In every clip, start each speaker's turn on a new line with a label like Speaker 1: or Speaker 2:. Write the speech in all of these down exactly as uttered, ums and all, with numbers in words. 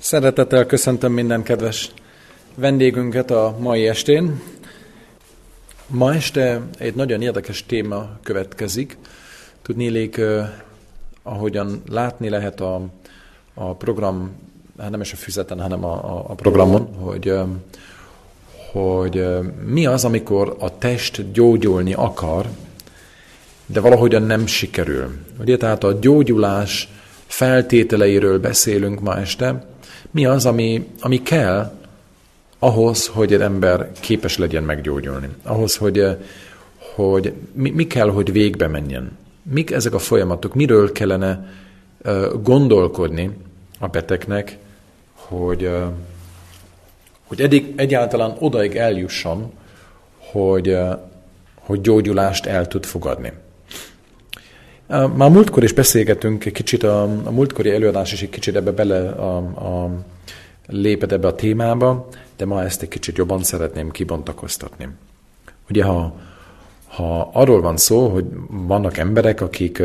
Speaker 1: Szeretettel köszöntöm minden kedves vendégünket a mai estén. Ma este egy nagyon érdekes téma következik. Tudnélék, eh, ahogyan látni lehet a, a program, hát nem is a füzeten, hanem a, a programon, hogy, eh, hogy eh, mi az, amikor a test gyógyulni akar, de valahogyan nem sikerül. Ugye, tehát a gyógyulás feltételeiről beszélünk ma este. Mi az, ami, ami kell ahhoz, hogy egy ember képes legyen meggyógyulni? Ahhoz, hogy, hogy mi, mi kell, hogy végbe menjen? Mik ezek a folyamatok? Miről kellene uh, gondolkodni a betegnek, hogy, uh, hogy eddig, egyáltalán odaig eljusson, hogy, uh, hogy gyógyulást el tud fogadni? Uh, már múltkor is beszélgetünk egy kicsit, a, a múltkori előadás is egy kicsit ebbe bele a, a, lépett ebbe a témába, de ma ezt egy kicsit jobban szeretném kibontakoztatni. Ugye, ha, ha arról van szó, hogy vannak emberek, akik,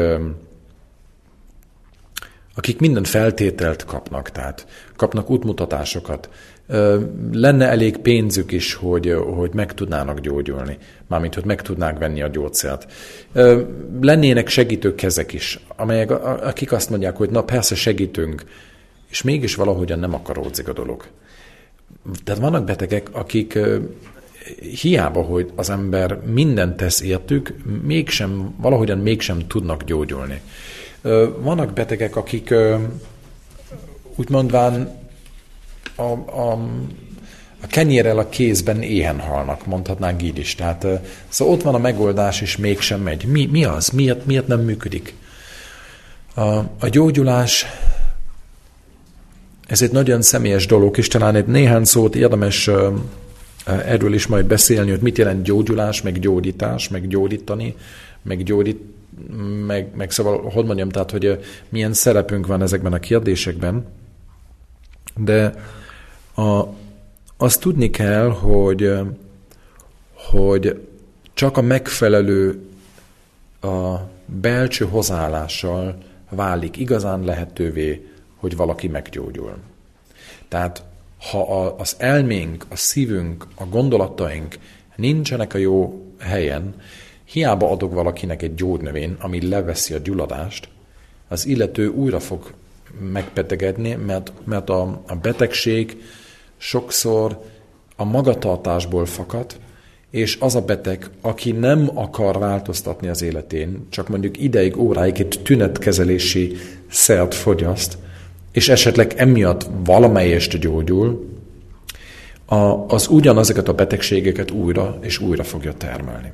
Speaker 1: akik minden feltételt kapnak, tehát kapnak útmutatásokat, lenne elég pénzük is, hogy, hogy meg tudnának gyógyulni, mármint, hogy meg tudnák venni a gyógyszert. Lennének segítő kezek is, amelyek, akik azt mondják, hogy na persze segítünk, és mégis valahogyan nem akaródzik a dolog. Tehát vannak betegek, akik hiába, hogy az ember mindent tesz értük, mégsem, valahogyan mégsem tudnak gyógyulni. Vannak betegek, akik úgy mondván a, a, a kenyérrel a kézben éhen halnak, mondhatnánk így is. Tehát, szóval ott van a megoldás, és mégsem megy. Mi, mi az? Miért, miért nem működik? A, a gyógyulás, ez egy nagyon személyes dolog, és talán egy néhány szót érdemes erről is majd beszélni, hogy mit jelent gyógyulás, meg gyógyítás, meg gyógyítani, meg gyógyít, meg, meg szóval, hogy mondjam, tehát, hogy milyen szerepünk van ezekben a kérdésekben. De a, azt tudni kell, hogy, hogy csak a megfelelő a belső hozzáállással válik igazán lehetővé, hogy valaki meggyógyul. Tehát, ha a, az elménk, a szívünk, a gondolataink nincsenek a jó helyen, hiába adok valakinek egy gyógynövény, ami leveszi a gyulladást, az illető újra fog megbetegedni, mert, mert a, a betegség sokszor a magatartásból fakad, és az a beteg, aki nem akar változtatni az életén, csak mondjuk ideig, óráig egy tünetkezelési szert fogyaszt, és esetleg emiatt valamelyest gyógyul, a, az ugyanazokat a betegségeket újra és újra fogja termelni.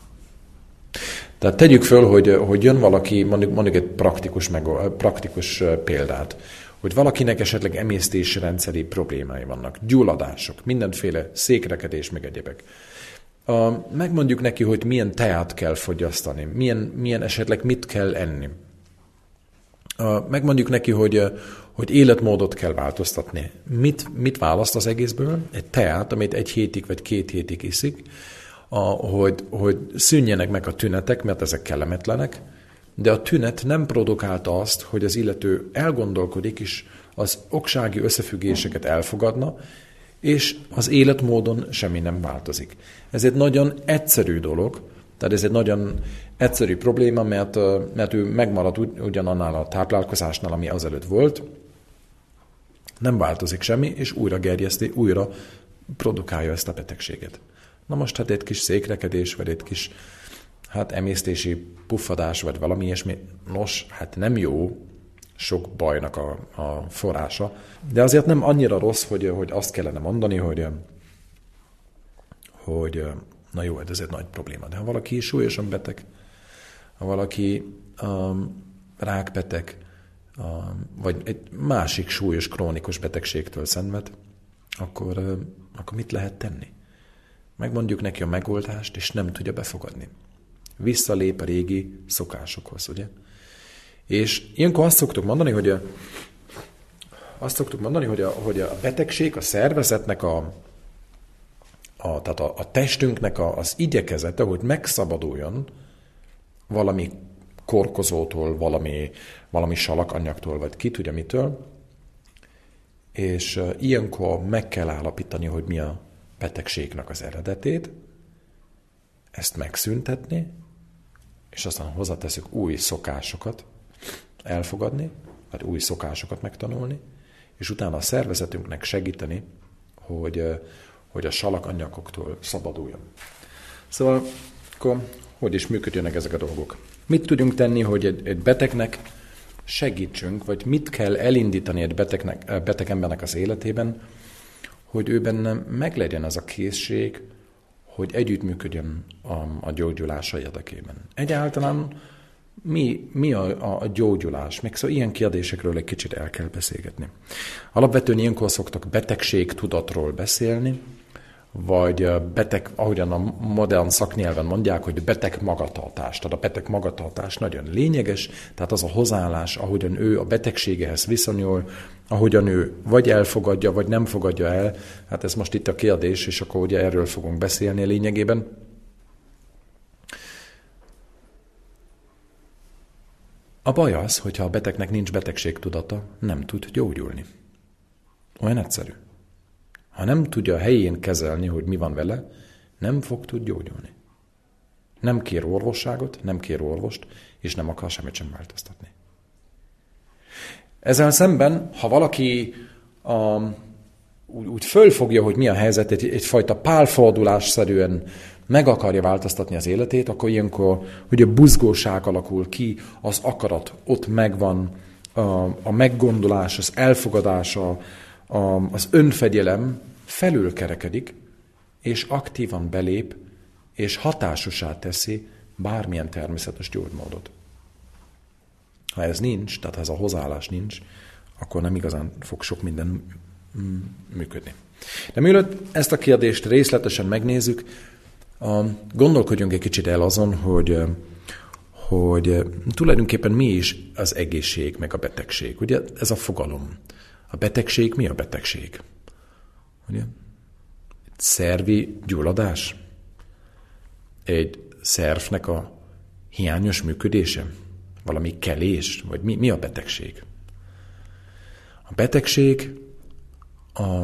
Speaker 1: Tehát tegyük föl, hogy, hogy jön valaki, mondjuk, mondjuk egy praktikus, meg, praktikus példát, hogy valakinek esetleg emésztési rendszeri problémái vannak, gyulladások, mindenféle székrekedés, meg egyebek. Megmondjuk neki, hogy milyen teát kell fogyasztani, milyen, milyen esetleg mit kell enni. Megmondjuk neki, hogy, hogy életmódot kell változtatni. Mit, mit választ az egészből? Egy teát, amit egy hétig vagy két hétig iszik, a, hogy, hogy szűnjenek meg a tünetek, mert ezek kellemetlenek, de a tünet nem produkálta azt, hogy az illető elgondolkodik, és az oksági összefüggéseket elfogadna, és az életmódon semmi nem változik. Ez egy nagyon egyszerű dolog, tehát ez egy nagyon egyszerű probléma, mert, mert ő megmarad ugyanannál a táplálkozásnál, ami azelőtt volt, nem változik semmi, és újra gerjeszti, újra produkálja ezt a betegséget. Na most hát egy kis székrekedés, vagy egy kis hát emésztési puffadás, vagy valami ilyesmi, nos, hát nem jó, sok bajnak a, a forrása, de azért nem annyira rossz, hogy, hogy azt kellene mondani, hogy, hogy na jó, ez egy nagy probléma. De ha valaki súlyosan beteg, ha valaki um, rákbeteg, um, vagy egy másik súlyos, krónikus betegségtől szenved, akkor, um, akkor mit lehet tenni? Megmondjuk neki a megoldást, és nem tudja befogadni. Visszalép a régi szokásokhoz, ugye? És ilyenkor azt szoktuk mondani, hogy a, azt szoktuk mondani, hogy a, hogy a betegség a szervezetnek a, a, tehát a, a testünknek a, az igyekezete, hogy megszabaduljon valami korkozótól, valami, valami salakanyagtól, vagy ki tudja mitől, és ilyenkor meg kell állapítani, hogy mi a betegségnek az eredetét, ezt megszüntetni, és aztán hozzáteszünk új szokásokat elfogadni, vagy új szokásokat megtanulni, és utána a szervezetünknek segíteni, hogy, hogy a salakanyagoktól szabaduljon. Szóval akkor hogy is működjenek ezek a dolgok? Mit tudjunk tenni, hogy egy, egy betegnek segítsünk, vagy mit kell elindítani egy betegnek, beteg embernek az életében, hogy őben meglegyen az a készség, hogy együttműködjön a, a gyógyulása érdekében. Egyáltalán mi, mi a, a gyógyulás? Még szóval ilyen kérdésekről egy kicsit el kell beszélgetni. Alapvetően ilyenkor szoktak betegségtudatról beszélni, vagy beteg, ahogyan a modern szaknyelven mondják, hogy beteg magatartás. Tehát a beteg magatartás nagyon lényeges, tehát az a hozzáállás, ahogyan ő a betegségehez viszonyul, ahogyan ő vagy elfogadja, vagy nem fogadja el. Hát ez most itt a kérdés, és akkor ugye erről fogunk beszélni lényegében. A baj az, hogyha a betegnek nincs betegségtudata, nem tud gyógyulni. Olyan egyszerű. Ha nem tudja a helyén kezelni, hogy mi van vele, nem fog tud gyógyulni. Nem kér orvosságot, nem kér orvost, és nem akar semmit sem változtatni. Ezzel szemben, ha valaki a, úgy, úgy fölfogja, hogy mi a helyzet, egy, egyfajta pálfordulásszerűen meg akarja változtatni az életét, akkor ilyenkor ugye buzgóság alakul ki, az akarat ott megvan, a, a meggondolás, az elfogadás, a, a, az önfegyelem felülkerekedik, és aktívan belép, és hatásosá teszi bármilyen természetes gyógymódot. Ha ez nincs, tehát ha ez a hozzáállás nincs, akkor nem igazán fog sok minden működni. De mielőtt ezt a kérdést részletesen megnézzük, gondolkodjunk egy kicsit el azon, hogy, hogy tulajdonképpen mi is az egészség, meg a betegség. Ugye ez a fogalom. A betegség mi a betegség? Ugye? Egy szervi gyulladás? Egy szervnek a hiányos működése? Valami kelés? Vagy mi, mi a betegség? A betegség a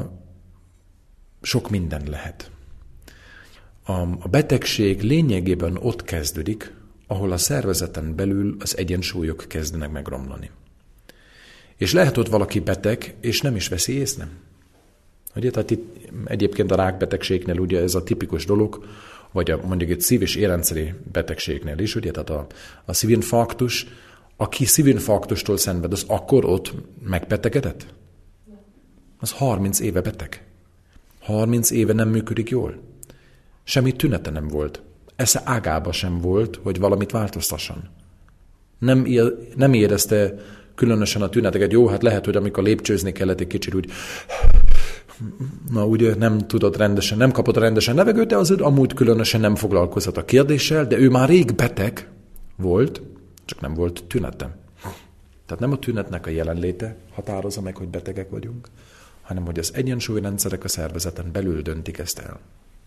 Speaker 1: sok minden lehet. A, a betegség lényegében ott kezdődik, ahol a szervezeten belül az egyensúlyok kezdenek megromlani. És lehet ott valaki beteg, és nem is veszi észre. Ugye, tehát itt egyébként a rákbetegségnél ugye ez a tipikus dolog, vagy a, mondjuk egy szív- és érrendszeri betegségnél is, ugye, tehát a, a szívinfarktus, aki szívinfarktustól szenved, az akkor ott megbetegedett? Az harminc éve beteg. harminc éve nem működik jól. Semmi tünete nem volt. Esze ágába sem volt, hogy valamit változtasson. Nem, nem érezte különösen a tüneteket. Jó, hát lehet, hogy amikor lépcsőzni kellett, egy kicsit úgy, na ugye nem tudott rendesen, nem kapott rendesen levegőt, de az amúgy különösen nem foglalkozott a kérdéssel, de ő már rég beteg volt, csak nem volt tünete. Tehát nem a tünetnek a jelenléte határozza meg, hogy betegek vagyunk, hanem hogy az egyensúlyrendszerek a szervezeten belül döntik ezt el.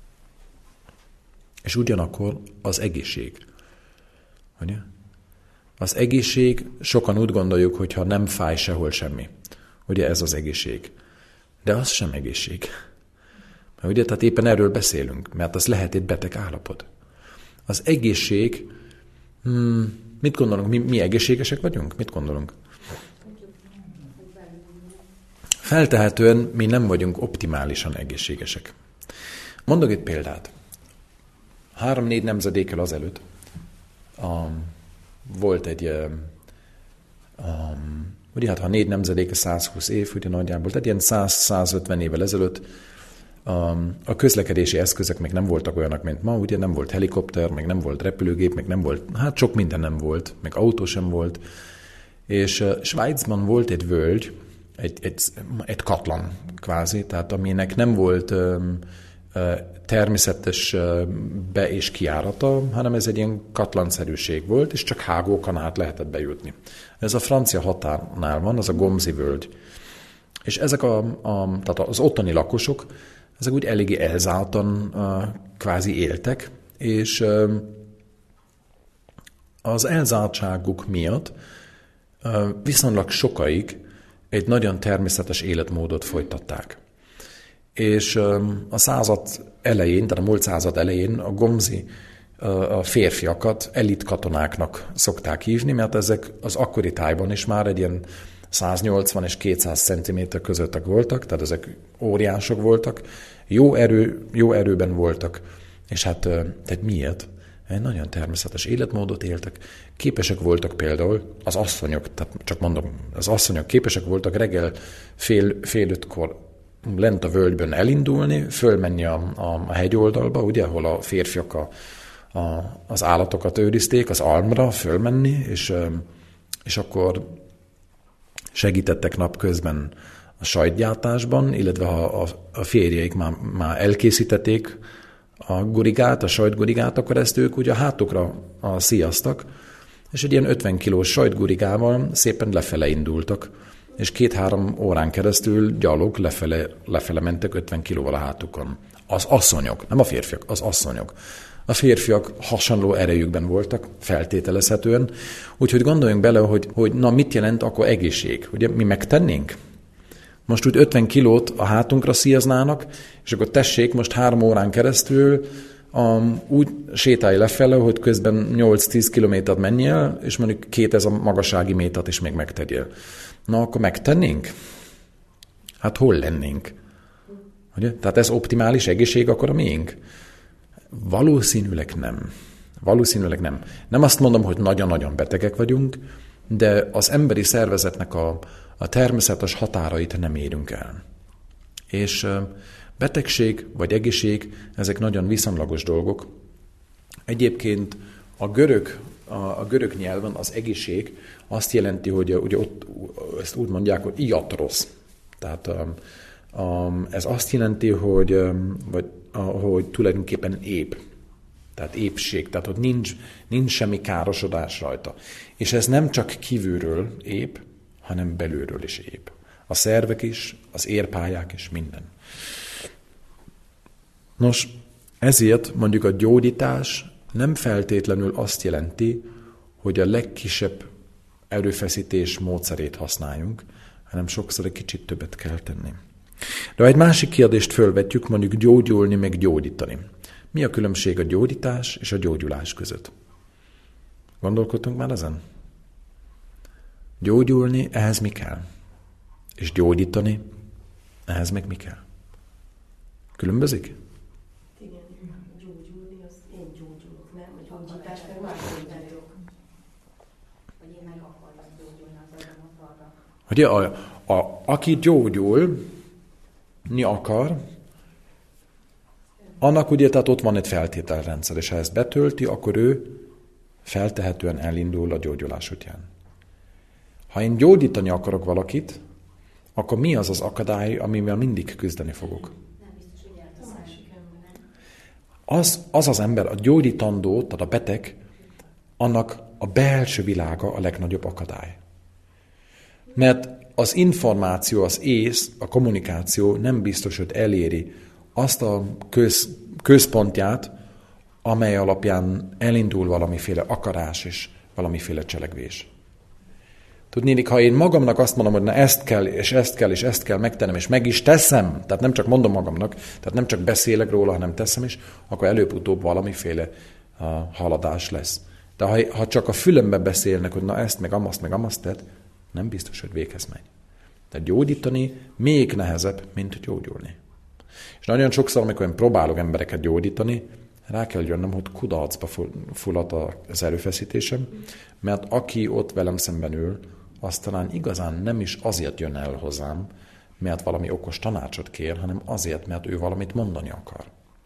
Speaker 1: És ugyanakkor az egészség. Ugye? Az egészség, sokan úgy gondoljuk, hogy ha nem fáj sehol semmi. Ugye ez az egészség. De az sem egészség. Mert ugye, tehát éppen erről beszélünk, mert az lehet egy beteg állapot. Az egészség, hmm, mit gondolunk, mi, mi egészségesek vagyunk? Mit gondolunk? Feltehetően mi nem vagyunk optimálisan egészségesek. Mondok egy példát. Három-négy nemzedékkel azelőtt um, volt egy, um, ugye hát ha négy nemzedéke százhúsz év, ugye nagyjából, tehát ilyen száz-százötven évvel ezelőtt um, a közlekedési eszközök még nem voltak olyanak, mint ma, ugye nem volt helikopter, meg nem volt repülőgép, meg nem volt, hát sok minden nem volt, meg autó sem volt, és uh, Svájcban volt egy völgy, egy, egy, egy katlan kvázi, tehát aminek nem volt um, természetes be- és kijárata, hanem ez egy ilyen katlanszerűség volt, és csak hágókon át lehetett bejutni. Ez a francia határnál van, az a Gomzi völgy. És ezek a, a, tehát az ottani lakosok, ezek úgy eléggé elzártan kvázi éltek, és az elzártságuk miatt viszonylag sokaig egy nagyon természetes életmódot folytatták. És a század elején, tehát a múlt század elején a gomzi a férfiakat elit katonáknak szokták hívni, mert ezek az akkori tájban is már egy ilyen száznyolcvan és kétszáz centiméter közöttek voltak, tehát ezek óriások voltak, jó, erő, jó erőben voltak, és hát tehát miért? Egy nagyon természetes életmódot éltek. Képesek voltak például az asszonyok, tehát csak mondom, az asszonyok képesek voltak reggel fél, fél ötkor lent a völgyben elindulni, fölmenni a, a hegyoldalba, ugye, ahol a férfiak a, a, az állatokat őrizték, az almra fölmenni, és, és akkor segítettek napközben a sajtgyártásban, illetve ha a, a férjeik már, már elkészítették a gurigát, a sajtgurigát, akkor ezt ők ugye a hátukra a szíjaztak, és egy ilyen ötven kilós sajtgurigával szépen lefele indultak, és két-három órán keresztül gyalog lefele, lefele mentek ötven kilóval a hátukon. Az asszonyok, nem a férfiak, az asszonyok. A férfiak hasonló erejükben voltak, feltételezhetően, úgyhogy gondoljunk bele, hogy, hogy na mit jelent akkor egészség. Ugye mi megtennénk? Most úgy ötven kilót a hátunkra szíjaznának, és akkor tessék, most három órán keresztül um, úgy sétálj lefele, hogy közben nyolc-tíz kilométert menjél, és mondjuk két ez a magassági métert is még megtegyél. Na, akkor megtennénk? Hát hol lennénk? Ugye? Tehát ez optimális egészség akkor a miénk? Valószínűleg nem. Valószínűleg nem. Nem azt mondom, hogy nagyon-nagyon betegek vagyunk, de az emberi szervezetnek a, a természetes határait nem érünk el. És betegség vagy egészség, ezek nagyon viszonylagos dolgok. Egyébként a görög, a, a görög nyelven az egészség azt jelenti, hogy ugye ott ezt úgy mondják, hogy iatrosz. Tehát um, ez azt jelenti, hogy, um, vagy, uh, hogy tulajdonképpen ép. Tehát épség, tehát hogy nincs, nincs semmi károsodás rajta. És ez nem csak kívülről ép, hanem belülről is ép. A szervek is, az érpályák is, minden. Nos, ezért mondjuk a gyógyítás nem feltétlenül azt jelenti, hogy a legkisebb erőfeszítés módszerét használjunk, hanem sokszor egy kicsit többet kell tenni. De ha egy másik kérdést fölvetjük, mondjuk gyógyulni, meg gyógyítani. Mi a különbség a gyógyítás és a gyógyulás között? Gondolkodtunk már ezen? Gyógyulni, ehhez mi kell? És gyógyítani, ehhez meg mi kell? Különbözik?
Speaker 2: Igen, gyógyulni, az én gyógyulok, nem? A gyógyítás meg más gyógyulok. Hogy én meg akarok gyógyulni, az agyam akarra.
Speaker 1: Ugye, a, a, aki gyógyulni akar, annak ugye, tehát ott van egy feltételrendszer, és ha ezt betölti, akkor ő feltehetően elindul a gyógyulás útján. Ha én gyógyítani akarok valakit, akkor mi az az akadály, amivel mindig küzdeni fogok?
Speaker 2: Nem biztos, hogy a másik ember.
Speaker 1: Az, az az ember, a gyógyítandó, tehát a beteg, annak a belső világa a legnagyobb akadály. Mert az információ, az ész, a kommunikáció nem biztos, hogy eléri azt a köz, központját, amely alapján elindul valamiféle akarás és valamiféle cselekvés. Tudnélik, ha én magamnak azt mondom, hogy na ezt kell, és ezt kell, és ezt kell megtennem, és meg is teszem, tehát nem csak mondom magamnak, tehát nem csak beszélek róla, hanem teszem is, akkor előbb-utóbb valamiféle uh, haladás lesz. De ha, ha csak a fülembe beszélnek, hogy na ezt, meg amazt, meg amazt tett, nem biztos, hogy véghez megy. Tehát gyógyítani még nehezebb, mint gyógyulni. És nagyon sokszor, amikor én próbálok embereket gyógyítani, rá kell jönnöm, hogy kudarcba fullad az erőfeszítésem, mert aki ott velem szemben ül, az talán igazán nem is azért jön el hozzám, mert valami okos tanácsot kér, hanem azért, mert ő valamit mondani akar.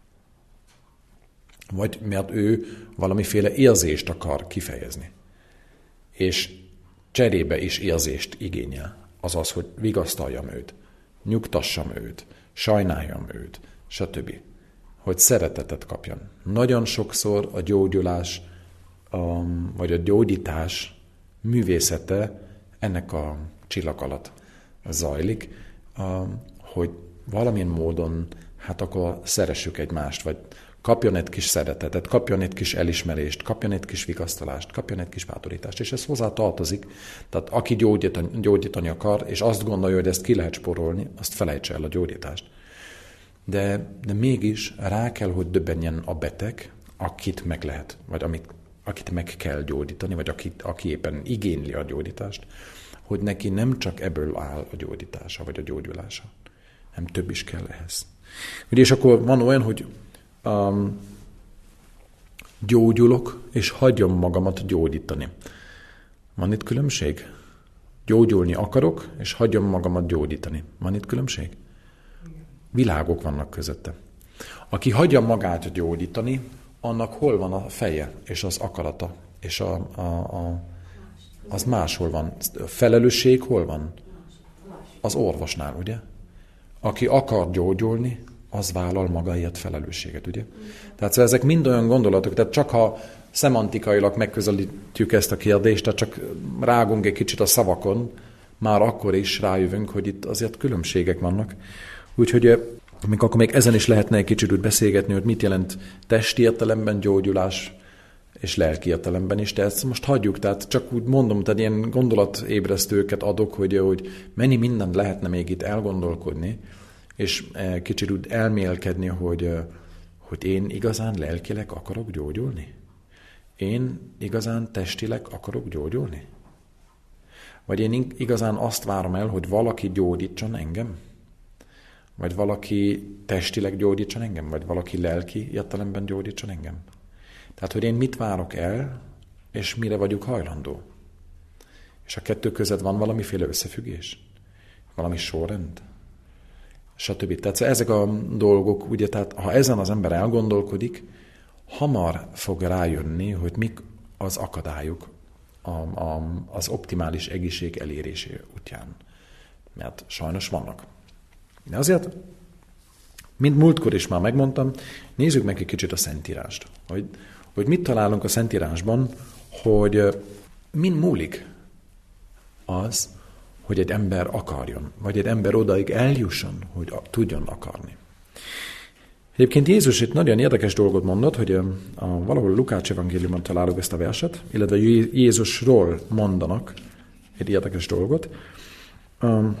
Speaker 1: Vagy mert ő valamiféle érzést akar kifejezni. És cserébe is érzést igényel. Azaz, hogy vigasztaljam őt, nyugtassam őt, sajnáljam őt, stb. Hogy szeretetet kapjon. Nagyon sokszor a gyógyulás, um, vagy a gyógyítás művészete ennek a csillag alatt zajlik, um, hogy valamilyen módon, hát akkor szeressük egymást, vagy kapjon egy kis szeretetet, kapjon egy kis elismerést, kapjon egy kis vigasztalást, kapjon egy kis bátorítást, és ez hozzá tartozik. Tehát aki gyógyítani, gyógyítani akar, és azt gondolja, hogy ezt ki lehet spórolni, azt felejtse el a gyógyítást. De, de mégis rá kell, hogy döbbenjen a beteg, akit meg lehet, vagy amit, akit meg kell gyógyítani, vagy akit, aki éppen igényli a gyógyítást, hogy neki nem csak ebből áll a gyógyítása, vagy a gyógyulása, hanem több is kell ehhez. Ugye, és akkor van olyan, hogy um, gyógyulok, és hagyom magamat gyógyítani. Van itt különbség? Gyógyulni akarok, és hagyom magamat gyógyítani. Van itt különbség? Világok vannak közötte. Aki hagyja magát gyógyítani, annak hol van a feje, és az akarata, és a, a, a, az máshol van. A felelősség hol van? Az orvosnál, ugye? Aki akar gyógyulni, az vállal magáért felelősséget, ugye? Tehát szóval ezek mind olyan gondolatok, tehát csak ha szemantikailag megközelítjük ezt a kérdést, tehát csak rágunk egy kicsit a szavakon, már akkor is rájövünk, hogy itt azért különbségek vannak. Úgyhogy amikor akkor még ezen is lehetne egy kicsit úgy beszélgetni, hogy mit jelent testi értelemben gyógyulás, és lelki értelemben is, de ezt most hagyjuk, tehát csak úgy mondom, tehát ilyen gondolatébresztőket adok, hogy, hogy mennyi mindent lehetne még itt elgondolkodni, és kicsit úgy elmélkedni, hogy, hogy én igazán lelkileg akarok gyógyulni? Én igazán testileg akarok gyógyulni? Vagy én igazán azt várom el, hogy valaki gyógyítson engem? Vagy valaki testileg gyógyítson engem? Vagy valaki lelki értelemben gyógyítson engem? Tehát, hogy én mit várok el, és mire vagyok hajlandó? És a kettő között van valamiféle összefüggés? Valami sorrend? Stb. Tehát ezek a dolgok, ugye, tehát ha ezen az ember elgondolkodik, hamar fog rájönni, hogy mik az akadályok a, a, az optimális egészség elérésé útján. Mert sajnos vannak. De azért, mint múltkor is már megmondtam, nézzük meg egy kicsit a Szentírást. Hogy, hogy mit találunk a Szentírásban, hogy min múlik az, hogy egy ember akarjon, vagy egy ember odaig eljusson, hogy tudjon akarni. Egyébként Jézus itt nagyon érdekes dolgot mondott, hogy a, a, valahol Lukács evangéliumban találjuk ezt a verset, illetve Jézusról mondanak egy érdekes dolgot. Um,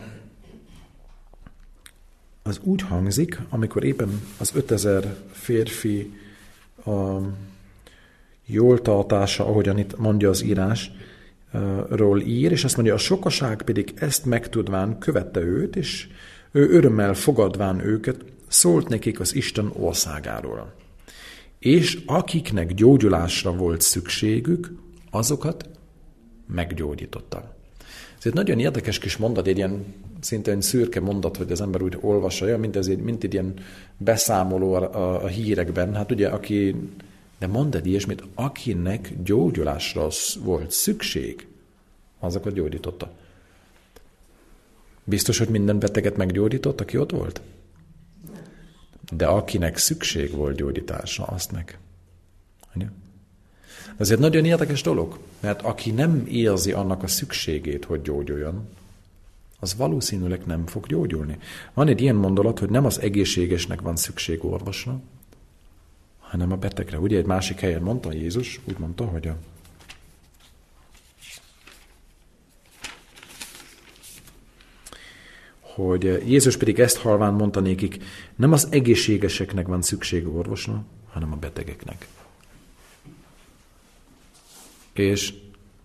Speaker 1: az úgy hangzik, amikor éppen az ötezer férfi um, jól tartása, ahogyan itt mondja az írás, ról ír, és azt mondja, a sokaság pedig ezt megtudván követte őt, és ő örömmel fogadván őket, szólt nekik az Isten országáról. És akiknek gyógyulásra volt szükségük, azokat meggyógyította. Ez egy nagyon érdekes kis mondat, egy ilyen szinte egy szürke mondat, hogy az ember úgy olvassa, mint, ez egy, mint egy ilyen beszámoló a, a, a hírekben. Hát ugye, aki... De mondd egy ilyesmit, akinek gyógyulásra volt szükség, azokat gyógyította. Biztos, hogy minden beteget meggyógyított, aki ott volt? De akinek szükség volt gyógyításra, azt meg. Ez egy nagyon érdekes dolog, mert aki nem érzi annak a szükségét, hogy gyógyuljon, az valószínűleg nem fog gyógyulni. Van egy ilyen mondalat, hogy nem az egészségesnek van szükség orvosra, hanem a betegre. Ugye egy másik helyen mondta Jézus, úgy mondta, hogy a hogy Jézus pedig ezt halván mondta nékik, nem az egészségeseknek van szükség orvosra, hanem a betegeknek. És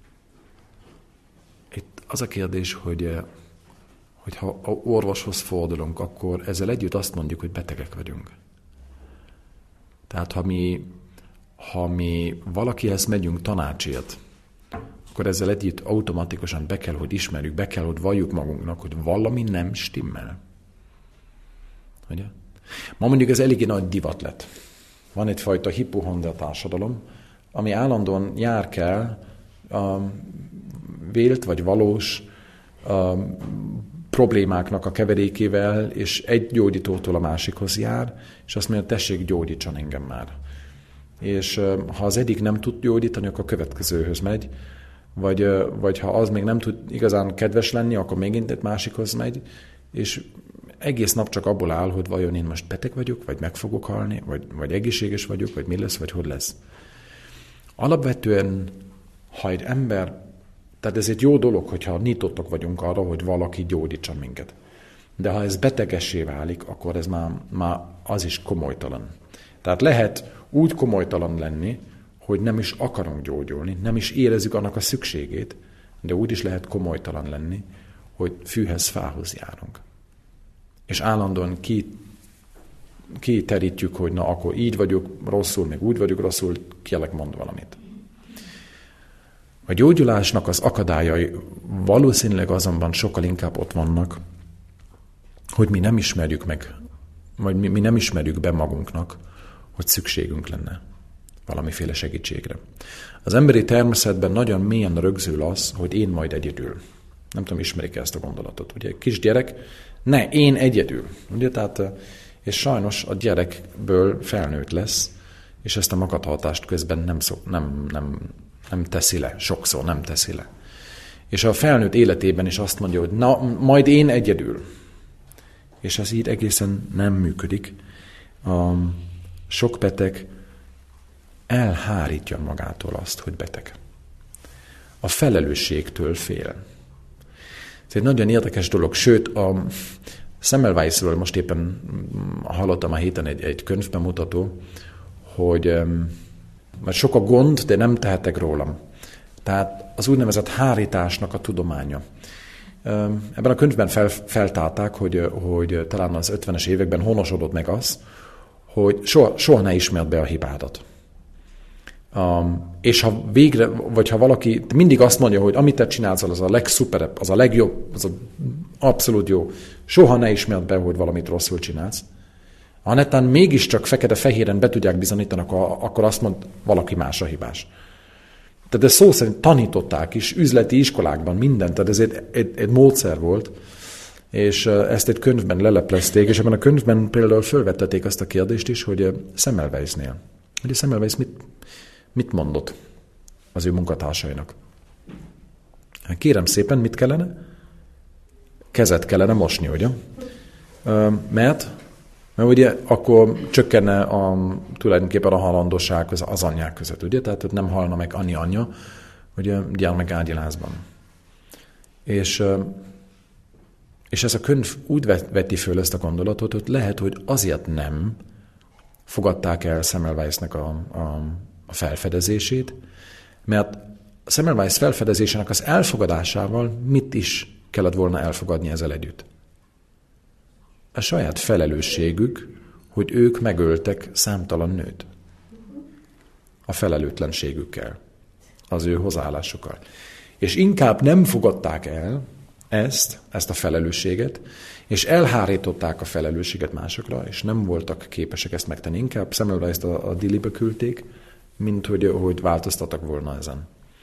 Speaker 1: itt az a kérdés, hogy, hogy ha orvoshoz fordulunk, akkor ezzel együtt azt mondjuk, hogy betegek vagyunk. Tehát ha mi, ha mi valakihez megyünk tanácsért, akkor ezzel együtt automatikusan be kell, hogy ismerjük, be kell, hogy valljuk magunknak, hogy valami nem stimmel. Ugye? Ma mondjuk ez eléggé nagy divat lett. Van egyfajta hipohondra társadalom, ami állandóan jár kell a vélt vagy valós a problémáknak a keverékével, és egy gyógyítótól a másikhoz jár, és azt mondja, tessék, gyógyítson engem már. És ha az egyik nem tud gyógyítani, akkor a következőhöz megy, vagy, vagy ha az még nem tud igazán kedves lenni, akkor megint egy másikhoz megy, és egész nap csak abból áll, hogy vajon én most beteg vagyok, vagy meg fogok halni, vagy, vagy egészséges vagyok, vagy mi lesz, vagy hogy lesz. Alapvetően, ha egy ember, tehát ez egy jó dolog, hogyha nyitottak vagyunk arra, hogy valaki gyógyítson minket. De ha ez betegessé válik, akkor ez már, már az is komolytalan. Tehát lehet úgy komolytalan lenni, hogy nem is akarunk gyógyulni, nem is érezzük annak a szükségét, de úgy is lehet komolytalan lenni, hogy fűhez, fához járunk. És állandóan ki, kiterítjük, hogy na akkor így vagyok rosszul, meg úgy vagyok rosszul, kérlek mond valamit. A gyógyulásnak az akadályai valószínűleg azonban sokkal inkább ott vannak, hogy mi nem ismerjük meg, vagy mi, mi nem ismerjük be magunknak, hogy szükségünk lenne valamiféle segítségre. Az emberi természetben nagyon mélyen rögzül az, hogy én majd egyedül. Nem tudom, ismerik ezt a gondolatot. Ugye egy kisgyerek, ne, én egyedül. Ugye, tehát, és sajnos a gyerekből felnőtt lesz, és ezt a magatartást közben nem, szó, nem, nem, nem teszi le, sokszor nem teszi le. És a felnőtt életében is azt mondja, hogy na, majd én egyedül. És ez így egészen nem működik. A sok beteg elhárítja magától azt, hogy beteg. A felelősségtől fél. Ez egy nagyon érdekes dolog, sőt, a Semmelweisről most éppen hallottam a héten egy, egy könyvbemutató, hogy mert sok a gond, de nem tehetek rólam. Tehát az úgynevezett hárításnak a tudománya. Ebben a könyvben fel, feltárták, hogy, hogy talán az ötvenes években honosodott meg az, hogy soha, soha ne ismerd be a hibádat. Um, és ha végre, vagy ha valaki mindig azt mondja, hogy amit te csinálsz, az a legszuperebb, az a legjobb, az a abszolút jó, soha ne ismerd be, hogy valamit rosszul csinálsz. Ha netán mégiscsak fekete-fehéren be tudják bizonyítani, akkor, akkor azt mond, valaki más a hibás. Tehát ez szó szerint tanították is, üzleti iskolákban mindent, tehát ez egy, egy, egy módszer volt, és ezt egy könyvben leleplezték, és ebben a könyvben például fölvettették azt a kérdést is, hogy Semmelweisnél. Ugye Semmelweis mit, mit mondott az ő munkatársainak? Kérem szépen, mit kellene? Kezet kellene mosni, ugye? Mert, mert ugye akkor csökkenne a, tulajdonképpen a halandóság az, az anyák között, ugye? Tehát nem halna meg annyi anyja, ugye gyermek ágyilázban. És, és ez a könyv úgy veti föl ezt a gondolatot, hogy lehet, hogy azért nem fogadták el Semmelweisnek a, a, a felfedezését, mert Semmelweis felfedezésének az elfogadásával mit is kellett volna elfogadni ezzel együtt? A saját felelősségük, hogy ők megöltek számtalan nőt. A felelőtlenségükkel, az ő hozzáállásukkal. És inkább nem fogadták el ezt, ezt a felelősséget, és elhárították a felelősséget másokra, és nem voltak képesek ezt megtenni. Inkább Semmelweist a, a dilibe küldték, mint hogy, hogy változtattak volna ezen.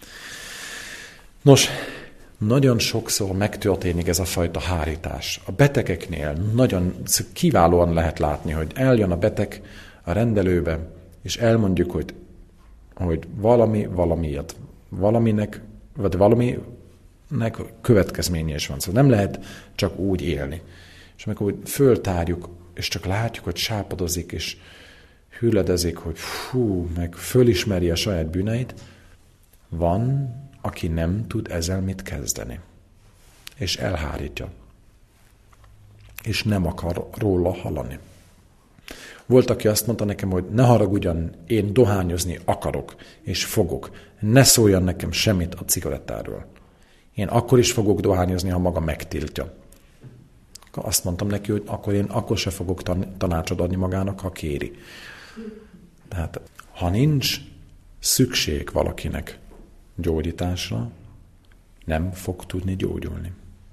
Speaker 1: Nos, nagyon sokszor megtörténik ez a fajta hárítás. A betegeknél nagyon kiválóan lehet látni, hogy eljön a beteg a rendelőbe, és elmondjuk, hogy, hogy valami valamiért, valaminek, vagy valaminek következménye is van. Szóval nem lehet csak úgy élni. És amikor úgy föltárjuk, és csak látjuk, hogy sápadozik, és hűledezik, hogy fú, meg fölismeri a saját bűneit, van, aki nem tud ezzel mit kezdeni. És elhárítja. És nem akar róla hallani. Volt, aki azt mondta nekem, hogy ne haragudjan, én dohányozni akarok, és fogok. Ne szóljon nekem semmit a cigarettáról. Én akkor is fogok dohányozni, ha maga megtiltja. Azt mondtam neki, hogy akkor én akkor se fogok tan- tanácsot adni magának, ha kéri. Tehát, ha nincs szükség valakinek gyógyításra, nem fog tudni gyógyulni.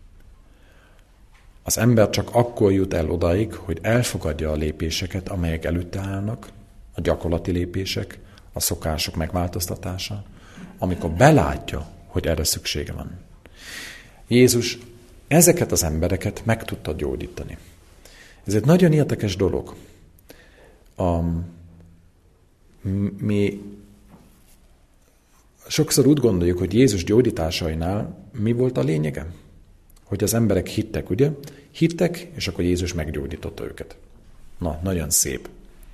Speaker 1: Az ember csak akkor jut el odaig, hogy elfogadja a lépéseket, amelyek előtte állnak, a gyakorlati lépések, a szokások megváltoztatása, amikor belátja, hogy erre szüksége van. Jézus ezeket az embereket meg tudta gyógyítani. Ez egy nagyon érdekes dolog. A, mi sokszor úgy gondoljuk, hogy Jézus gyógyításainál mi volt a lényege? Hogy az emberek hittek, ugye? Hittek, és akkor Jézus meggyógyította őket. Na, nagyon szép.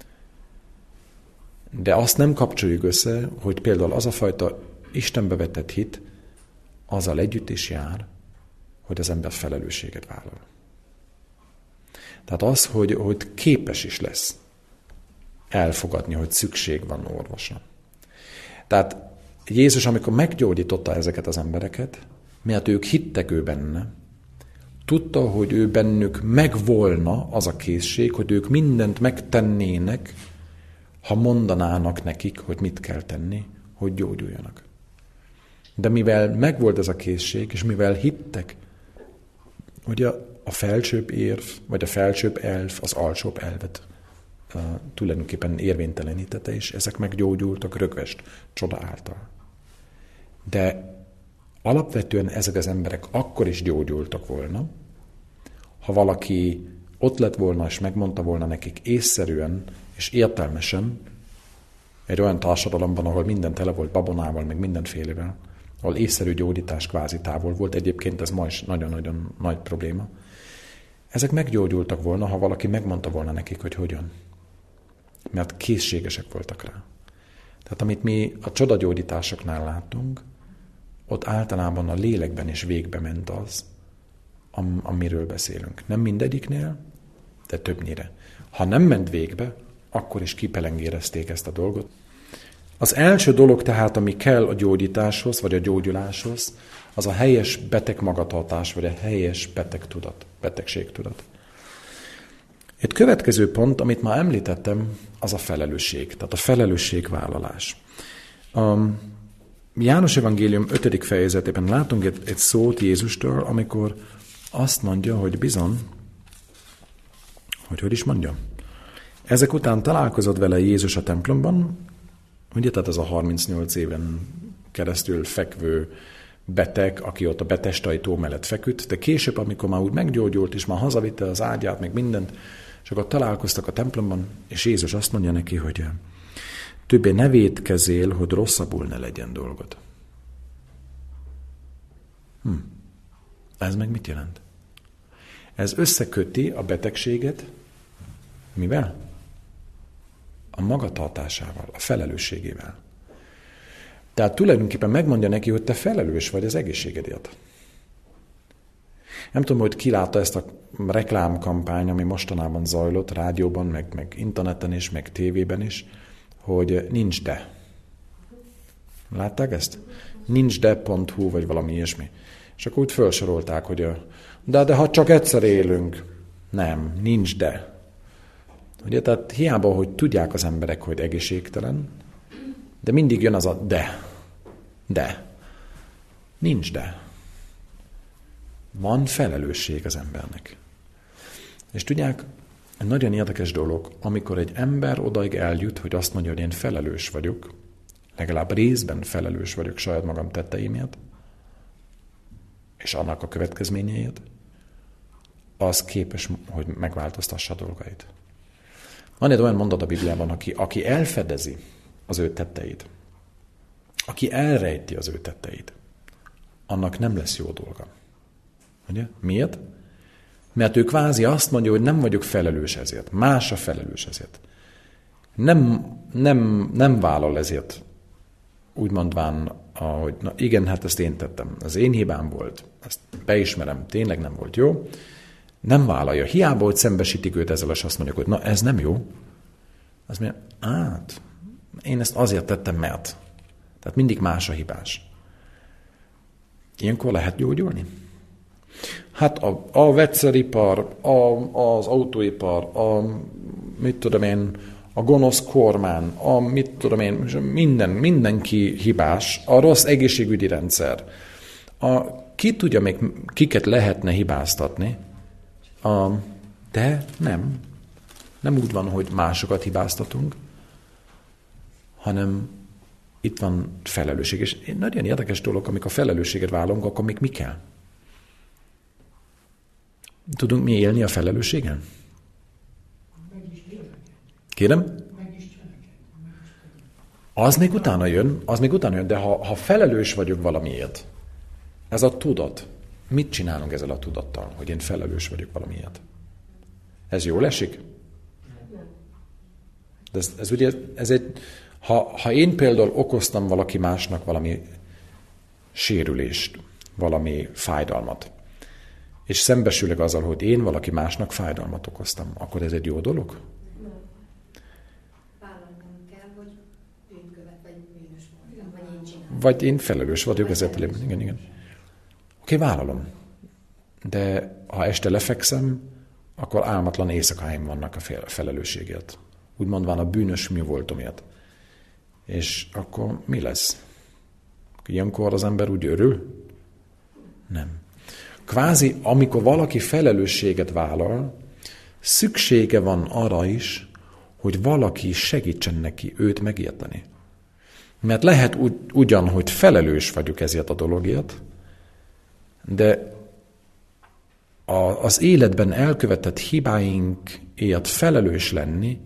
Speaker 1: De azt nem kapcsoljuk össze, hogy például az a fajta Istenbe vetett hit, azzal együtt is jár, hogy az ember felelősséget vállal. Tehát az, hogy, hogy képes is lesz elfogadni, hogy szükség van orvosra. Tehát Jézus, amikor meggyógyította ezeket az embereket, mert ők hittek ő benne, tudta, hogy ő bennük megvolna az a készség, hogy ők mindent megtennének, ha mondanának nekik, hogy mit kell tenni, hogy gyógyuljanak. De mivel megvolt ez a készség, és mivel hittek, hogy a, a felsőbb érv, vagy a felsőbb elv, az alsóbb elvet uh, tulajdonképpen érvénytelenítette, és ezek meggyógyultak rögvest, csoda által. De alapvetően ezek az emberek akkor is gyógyultak volna, ha valaki ott lett volna, és megmondta volna nekik észszerűen és értelmesen, egy olyan társadalomban, ahol minden tele volt babonával, meg mindenfélevel, ahol észszerű gyógyítás kvázi távol volt, egyébként ez ma is nagyon-nagyon nagy probléma. Ezek meggyógyultak volna, ha valaki megmondta volna nekik, hogy hogyan. Mert készségesek voltak rá. Tehát amit mi a csodagyógyításoknál látunk, ott általában a lélekben is végbe ment az, am- amiről beszélünk. Nem mindegyiknél, de többnyire. Ha nem ment végbe, akkor is kipelengérezték ezt a dolgot. Az első dolog tehát, ami kell a gyógyításhoz, vagy a gyógyuláshoz, az a helyes beteg magatartás, vagy a helyes betegtudat, betegségtudat. Egy következő pont, amit már említettem, az a felelősség, tehát a felelősségvállalás. A János evangélium ötödik fejezetében látunk egy, egy szót Jézustól, amikor azt mondja, hogy bizony, hogy hogy is mondja? Ezek után találkozott vele Jézus a templomban, ugye, tehát ez a harmincnyolc éven keresztül fekvő beteg, aki ott a betestai tó mellett feküdt, de később, amikor már úgy meggyógyult, és már hazavitte az ágyát, meg mindent, és akkor találkoztak a templomban, és Jézus azt mondja neki, hogy többé ne vétkezzél, hogy rosszabbul ne legyen dolgod. Hm. Ez meg mit jelent? Ez összeköti a betegséget, mivel? A magatartásával, a felelősségével. Tehát tulajdonképpen megmondja neki, hogy te felelős vagy az egészségedért. Nem tudom, hogy ki látta ezt a reklámkampány, ami mostanában zajlott, rádióban, meg, meg interneten is, meg tévében is, hogy nincs de. Látták ezt? nincs de pont hu, vagy valami ilyesmi. És akkor úgy felsorolták, hogy a, de, de ha csak egyszer élünk. Nem, nincs de. Ugye, tehát hiába, hogy tudják az emberek, hogy egészségtelen, de mindig jön az a de. De. Nincs de. Van felelősség az embernek. És tudják, egy nagyon érdekes dolog, amikor egy ember odaig eljut, hogy azt mondja, hogy én felelős vagyok, legalább részben felelős vagyok saját magam tetteimért, és annak a következményeiért, az képes, hogy megváltoztassa a dolgait. Van egy olyan mondat a Bibliában, aki, aki elfedezi az ő tetteit, aki elrejti az ő tetteit, annak nem lesz jó dolga. Ugye? Miért? Mert ő kvázi azt mondja, hogy nem vagyok felelős ezért. Más a felelős ezért. Nem, nem, nem vállal ezért. Úgy mondván, hogy na igen, hát ezt én tettem. Az én hibám volt. Ezt beismerem. Tényleg nem volt jó. Nem vállalja. Hiába, hogy szembesítik őt ezzel, és azt mondják, hogy na ez nem jó. Azt mondja, hát, én ezt azért tettem, mert. Tehát mindig más a hibás. Ilyenkor lehet gyógyulni? Hát a, a vegyszeripar, a, az autóipar, a, mit tudom én, a gonosz kormány, a mit tudom én, minden, mindenki hibás, a rossz egészségügyi rendszer. A, ki tudja még, kiket lehetne hibáztatni, a, de nem. Nem úgy van, hogy másokat hibáztatunk, hanem itt van felelősség. És nagyon érdekes dolog, amikor felelősséget vállalunk, akkor még mi kell? Tudunk mi élni a felelősségen? Kérem? Az még utána jön, az még utána jön, de ha, ha felelős vagyok valamiért, ez a tudat, mit csinálunk ezzel a tudattal, hogy én felelős vagyok valamiért? Ez jól esik? De ez, ez ugye, ez egy, ha, ha én például okoztam valaki másnak valami sérülést, valami fájdalmat, és szembesülök azzal, hogy én valaki másnak fájdalmat okoztam, akkor ez egy jó dolog?
Speaker 2: Vállalnom kell, hogy bűnkövet, vagy bűnös voltam, vagy én csinálom.
Speaker 1: Vagy én felelős vagyok ezért. Igen, igen. Oké, vállalom. De ha este lefekszem, akkor álmatlan éjszakáim vannak a felelősségért. Úgy mondván a bűnös mi voltomért. És akkor mi lesz? Ilyenkor az ember úgy örül? Nem. Kvázi, amikor valaki felelősséget vállal, szüksége van arra is, hogy valaki segítsen neki őt megérteni. Mert lehet ugy, ugyan, hogy felelős vagyok ezért a dologért, de a, az életben elkövetett hibáinkért felelős lenni,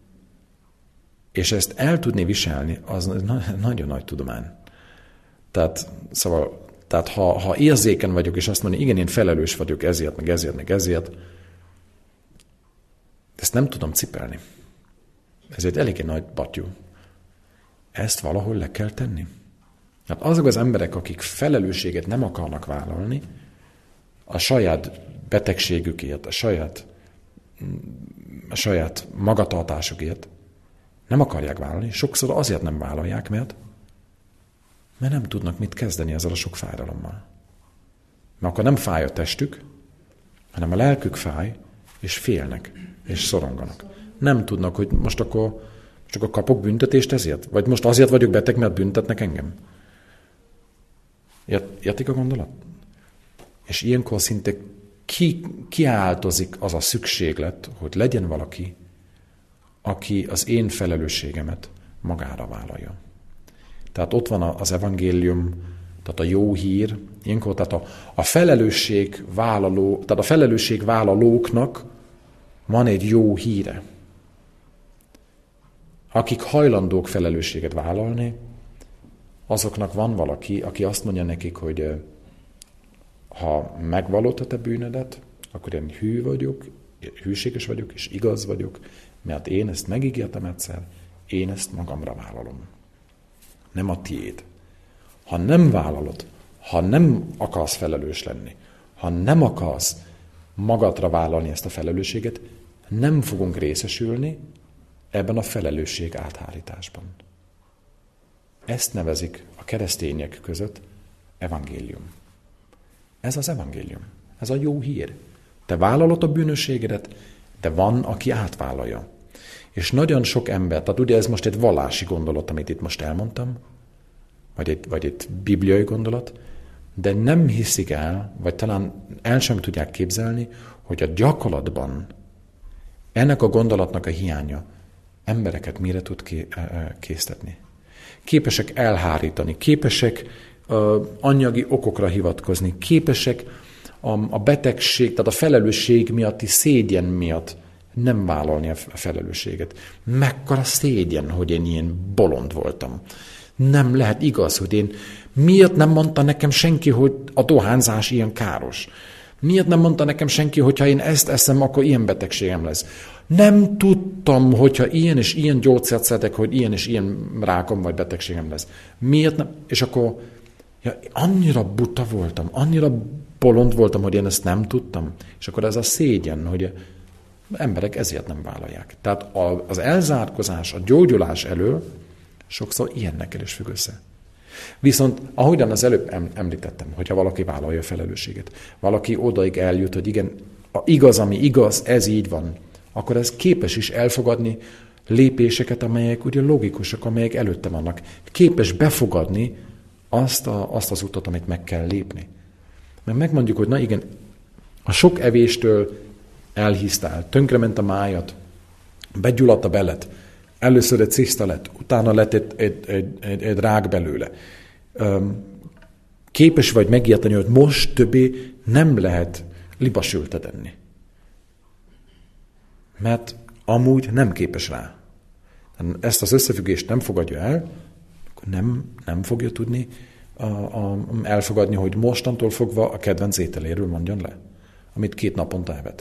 Speaker 1: és ezt el tudni viselni, az na, nagyon nagy tudomány. Tehát, szóval, tehát ha, ha érzéken vagyok, és azt mondom, igen, én felelős vagyok ezért, meg ezért, meg ezért, ezt nem tudom cipelni. Ez egy eléggé nagy batyú. Ezt valahol le kell tenni. Hát azok az emberek, akik felelősséget nem akarnak vállalni, a saját betegségükért, a saját, a saját magatartásukért nem akarják vállalni. Sokszor azért nem vállalják, mert, mert nem tudnak mit kezdeni ezzel a sok fájdalommal. Mert akkor nem fáj a testük, hanem a lelkük fáj, és félnek, és szoronganak. Nem tudnak, hogy most akkor csak akkor kapok büntetést ezért? Vagy most azért vagyok beteg, mert büntetnek engem? Ért, értik a gondolat? És ilyenkor szinte ki, kiáltozik az a szükséglet, hogy legyen valaki, aki az én felelősségemet magára vállalja. Tehát ott van az evangélium, tehát a jó hír, ilyenkor, tehát a, a felelősség vállaló, tehát a felelősség vállalóknak van egy jó híre. Akik hajlandók felelősséget vállalni, azoknak van valaki, aki azt mondja nekik, hogy ha megvallod a te bűnödet, akkor én hű vagyok, hűséges vagyok, és igaz vagyok, mert én ezt megígértem egyszer, én ezt magamra vállalom. Nem a tiéd. Ha nem vállalod, ha nem akarsz felelős lenni, ha nem akarsz magadra vállalni ezt a felelősséget, nem fogunk részesülni ebben a felelősség áthárításban. Ezt nevezik a keresztények között evangélium. Ez az evangélium. Ez a jó hír. Te vállalod a bűnösségedet, de van, aki átvállalja. És nagyon sok ember, tehát ugye ez most egy vallási gondolat, amit itt most elmondtam, vagy egy, vagy egy bibliai gondolat, de nem hiszik el, vagy talán el sem tudják képzelni, hogy a gyakorlatban ennek a gondolatnak a hiánya embereket mire tud késztetni. Képesek elhárítani, képesek uh, anyagi okokra hivatkozni, képesek a, a betegség, tehát a felelősség miatti szégyen miatt nem vállalni a felelősséget. Mekkora szégyen, hogy én ilyen bolond voltam. Nem lehet igaz, hogy én... Miért nem mondta nekem senki, hogy a dohányzás ilyen káros? Miért nem mondta nekem senki, hogy ha én ezt eszem, akkor ilyen betegségem lesz? Nem tudtam, hogyha ilyen és ilyen gyógyszert szedek, hogy ilyen és ilyen rákom vagy betegségem lesz. Miért nem? És akkor ja, annyira buta voltam, annyira bolond voltam, hogy én ezt nem tudtam. És akkor ez a szégyen, hogy emberek ezért nem vállalják. Tehát az elzárkozás, a gyógyulás elől sokszor ilyennek is függ össze. Viszont, ahogyan az előbb említettem, hogyha valaki vállalja a felelősséget, valaki odaig eljut, hogy igen, igaz, ami igaz, ez így van, akkor ez képes is elfogadni lépéseket, amelyek ugye logikusak, amelyek előtte vannak. Képes befogadni azt, a, azt az utat, amit meg kell lépni. Mert megmondjuk, hogy na igen, a sok evéstől elhisztál, tönkrement a májat, begyulladt a belet, először egy ciszta lett, utána lett egy, egy, egy, egy, egy rák belőle. Képes vagy megérteni, hogy most többé nem lehet libasültet enni. Mert amúgy nem képes rá. Ezt az összefüggést nem fogadja el, akkor nem, nem fogja tudni a, a, elfogadni, hogy mostantól fogva a kedvenc ételéről mondjon le, amit két naponta evett.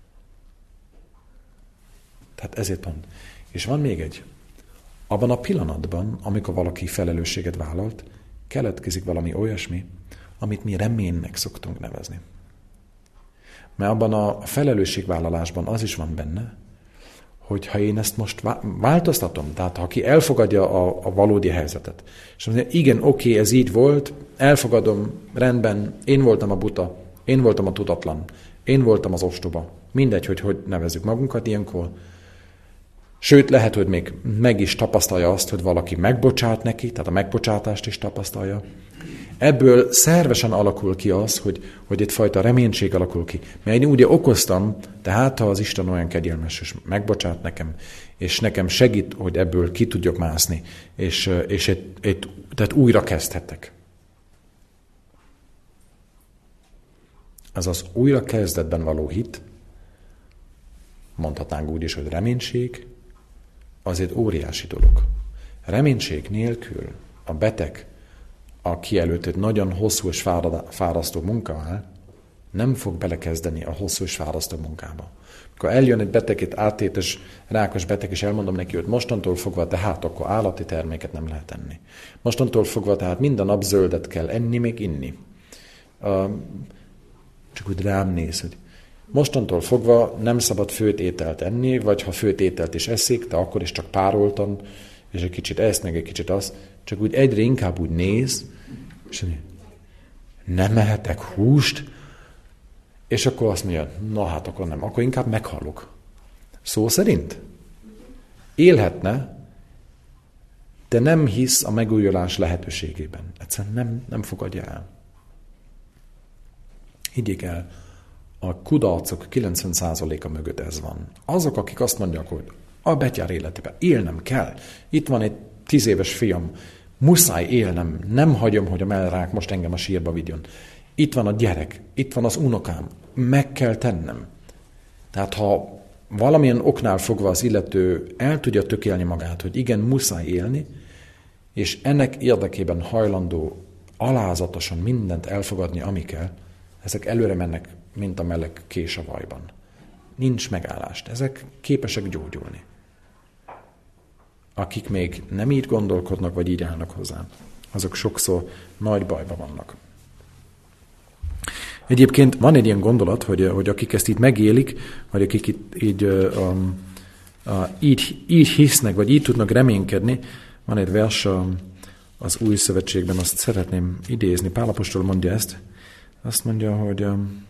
Speaker 1: Tehát ezért pont. És van még egy. Abban a pillanatban, amikor valaki felelősséget vállalt, keletkezik valami olyasmi, amit mi reménynek szoktunk nevezni. Mert abban a felelősségvállalásban az is van benne, hogy ha én ezt most változtatom, tehát ha ki elfogadja a, a valódi helyzetet, és mondja, igen, oké, ez így volt, elfogadom, rendben, én voltam a buta, én voltam a tudatlan, én voltam az ostoba, mindegy, hogy hogy nevezzük magunkat ilyenkor. Sőt, lehet, hogy még meg is tapasztalja azt, hogy valaki megbocsát neki, tehát a megbocsátást is tapasztalja. Ebből szervesen alakul ki az, hogy, hogy egyfajta reménység alakul ki. Mert én ugye okoztam, tehát ha az Isten olyan kegyelmes, és megbocsát nekem, és nekem segít, hogy ebből ki tudjak mászni, és, és egy, egy, tehát újra kezdhetek. Az az újra kezdetben való hit, mondhatnánk úgy is, hogy reménység, az egy óriási dolog. Reménység nélkül a beteg, aki előtt egy nagyon hosszú és fárasztó munka áll, nem fog belekezdeni a hosszú és fárasztó munkába. Amikor eljön egy beteg, egy áttétes, rákos beteg, és elmondom neki, hogy mostantól fogva, tehát akkor állati terméket nem lehet enni. Mostantól fogva, tehát minden nap zöldet kell enni, még inni. Csak úgy rám néz, hogy mostantól fogva nem szabad főtt ételt enni, vagy ha főtt ételt is eszik, de akkor is csak pároltan, és egy kicsit ezt, meg egy kicsit azt, csak úgy egyre inkább úgy néz, és nem ehetek húst, és akkor azt mondja, na hát akkor nem, akkor inkább meghalok. Szó szerint élhetne, de nem hisz a megújulás lehetőségében. Egyszerűen nem, nem fogadja el. Higgyék el, a kudarcok kilencven százaléka mögött ez van. Azok, akik azt mondják, hogy a betyár életében élnem kell. Itt van egy tíz éves fiam, muszáj élnem, nem hagyom, hogy a mellrák most engem a sírba vigyon. Itt van a gyerek, itt van az unokám, meg kell tennem. Tehát ha valamilyen oknál fogva az illető el tudja tökélni magát, hogy igen, muszáj élni, és ennek érdekében hajlandó alázatosan mindent elfogadni, ami kell, ezek előre mennek, mint a meleg kés a vajban. Nincs megállást. Ezek képesek gyógyulni. Akik még nem így gondolkodnak, vagy így állnak hozzá, azok sokszor nagy bajban vannak. Egyébként van egy ilyen gondolat, hogy, hogy akik ezt itt megélik, vagy akik itt így, um, uh, így, így hisznek, vagy így tudnak reménykedni, van egy vers az Új Szövetségben, azt szeretném idézni. Pál apostol mondja ezt. Azt mondja, hogy, um,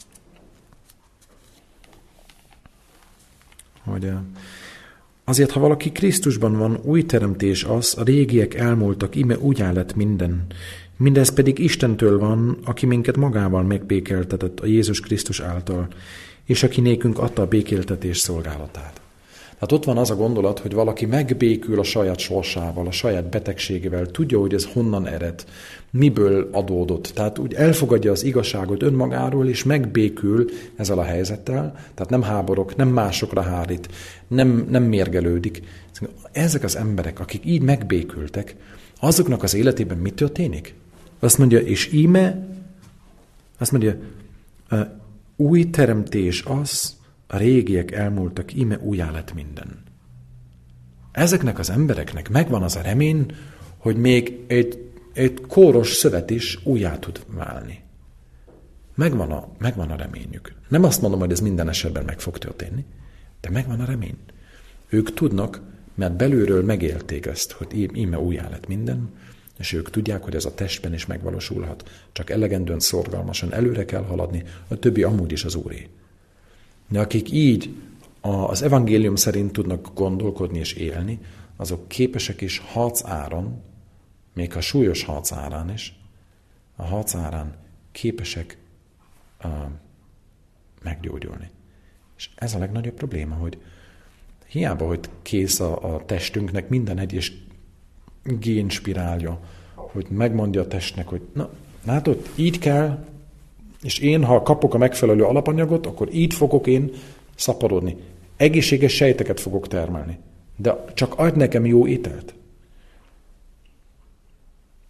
Speaker 1: hogy uh, azért, ha valaki Krisztusban van, új teremtés az, a régiek elmúltak, íme úgyá lett minden. Mindez pedig Istentől van, aki minket magával megbékéltetett a Jézus Krisztus által, és aki nékünk adta a békéltetés szolgálatát. Tehát ott van az a gondolat, hogy valaki megbékül a saját sorsával, a saját betegségével, tudja, hogy ez honnan ered, miből adódott. Tehát úgy elfogadja az igazságot önmagáról, és megbékül ezzel a helyzettel, tehát nem háborog, nem másokra hárít, nem, nem mérgelődik. Ezek az emberek, akik így megbékültek, azoknak az életében mi történik? Azt mondja, és íme, azt mondja, új teremtés az, a régiek elmúltak, íme újjá lett minden. Ezeknek az embereknek megvan az a remény, hogy még egy, egy kóros szövet is újjá tud válni. Megvan a, megvan a reményük. Nem azt mondom, hogy ez minden esetben meg fog történni, de megvan a remény. Ők tudnak, mert belülről megélték ezt, hogy íme újjá lett minden, és ők tudják, hogy ez a testben is megvalósulhat. Csak elegendően szorgalmasan előre kell haladni, a többi amúgy is az Úré. De akik így az evangélium szerint tudnak gondolkodni és élni, azok képesek is harc áron, még a súlyos harc árán is, a harc árán képesek uh, meggyógyulni. És ez a legnagyobb probléma, hogy hiába, hogy kész a, a testünknek minden egyes génspirálja, hogy megmondja a testnek, hogy na, látod, így kell, és én, ha kapok a megfelelő alapanyagot, akkor így fogok én szaporodni. Egészséges sejteket fogok termelni. De csak adj nekem jó ételt.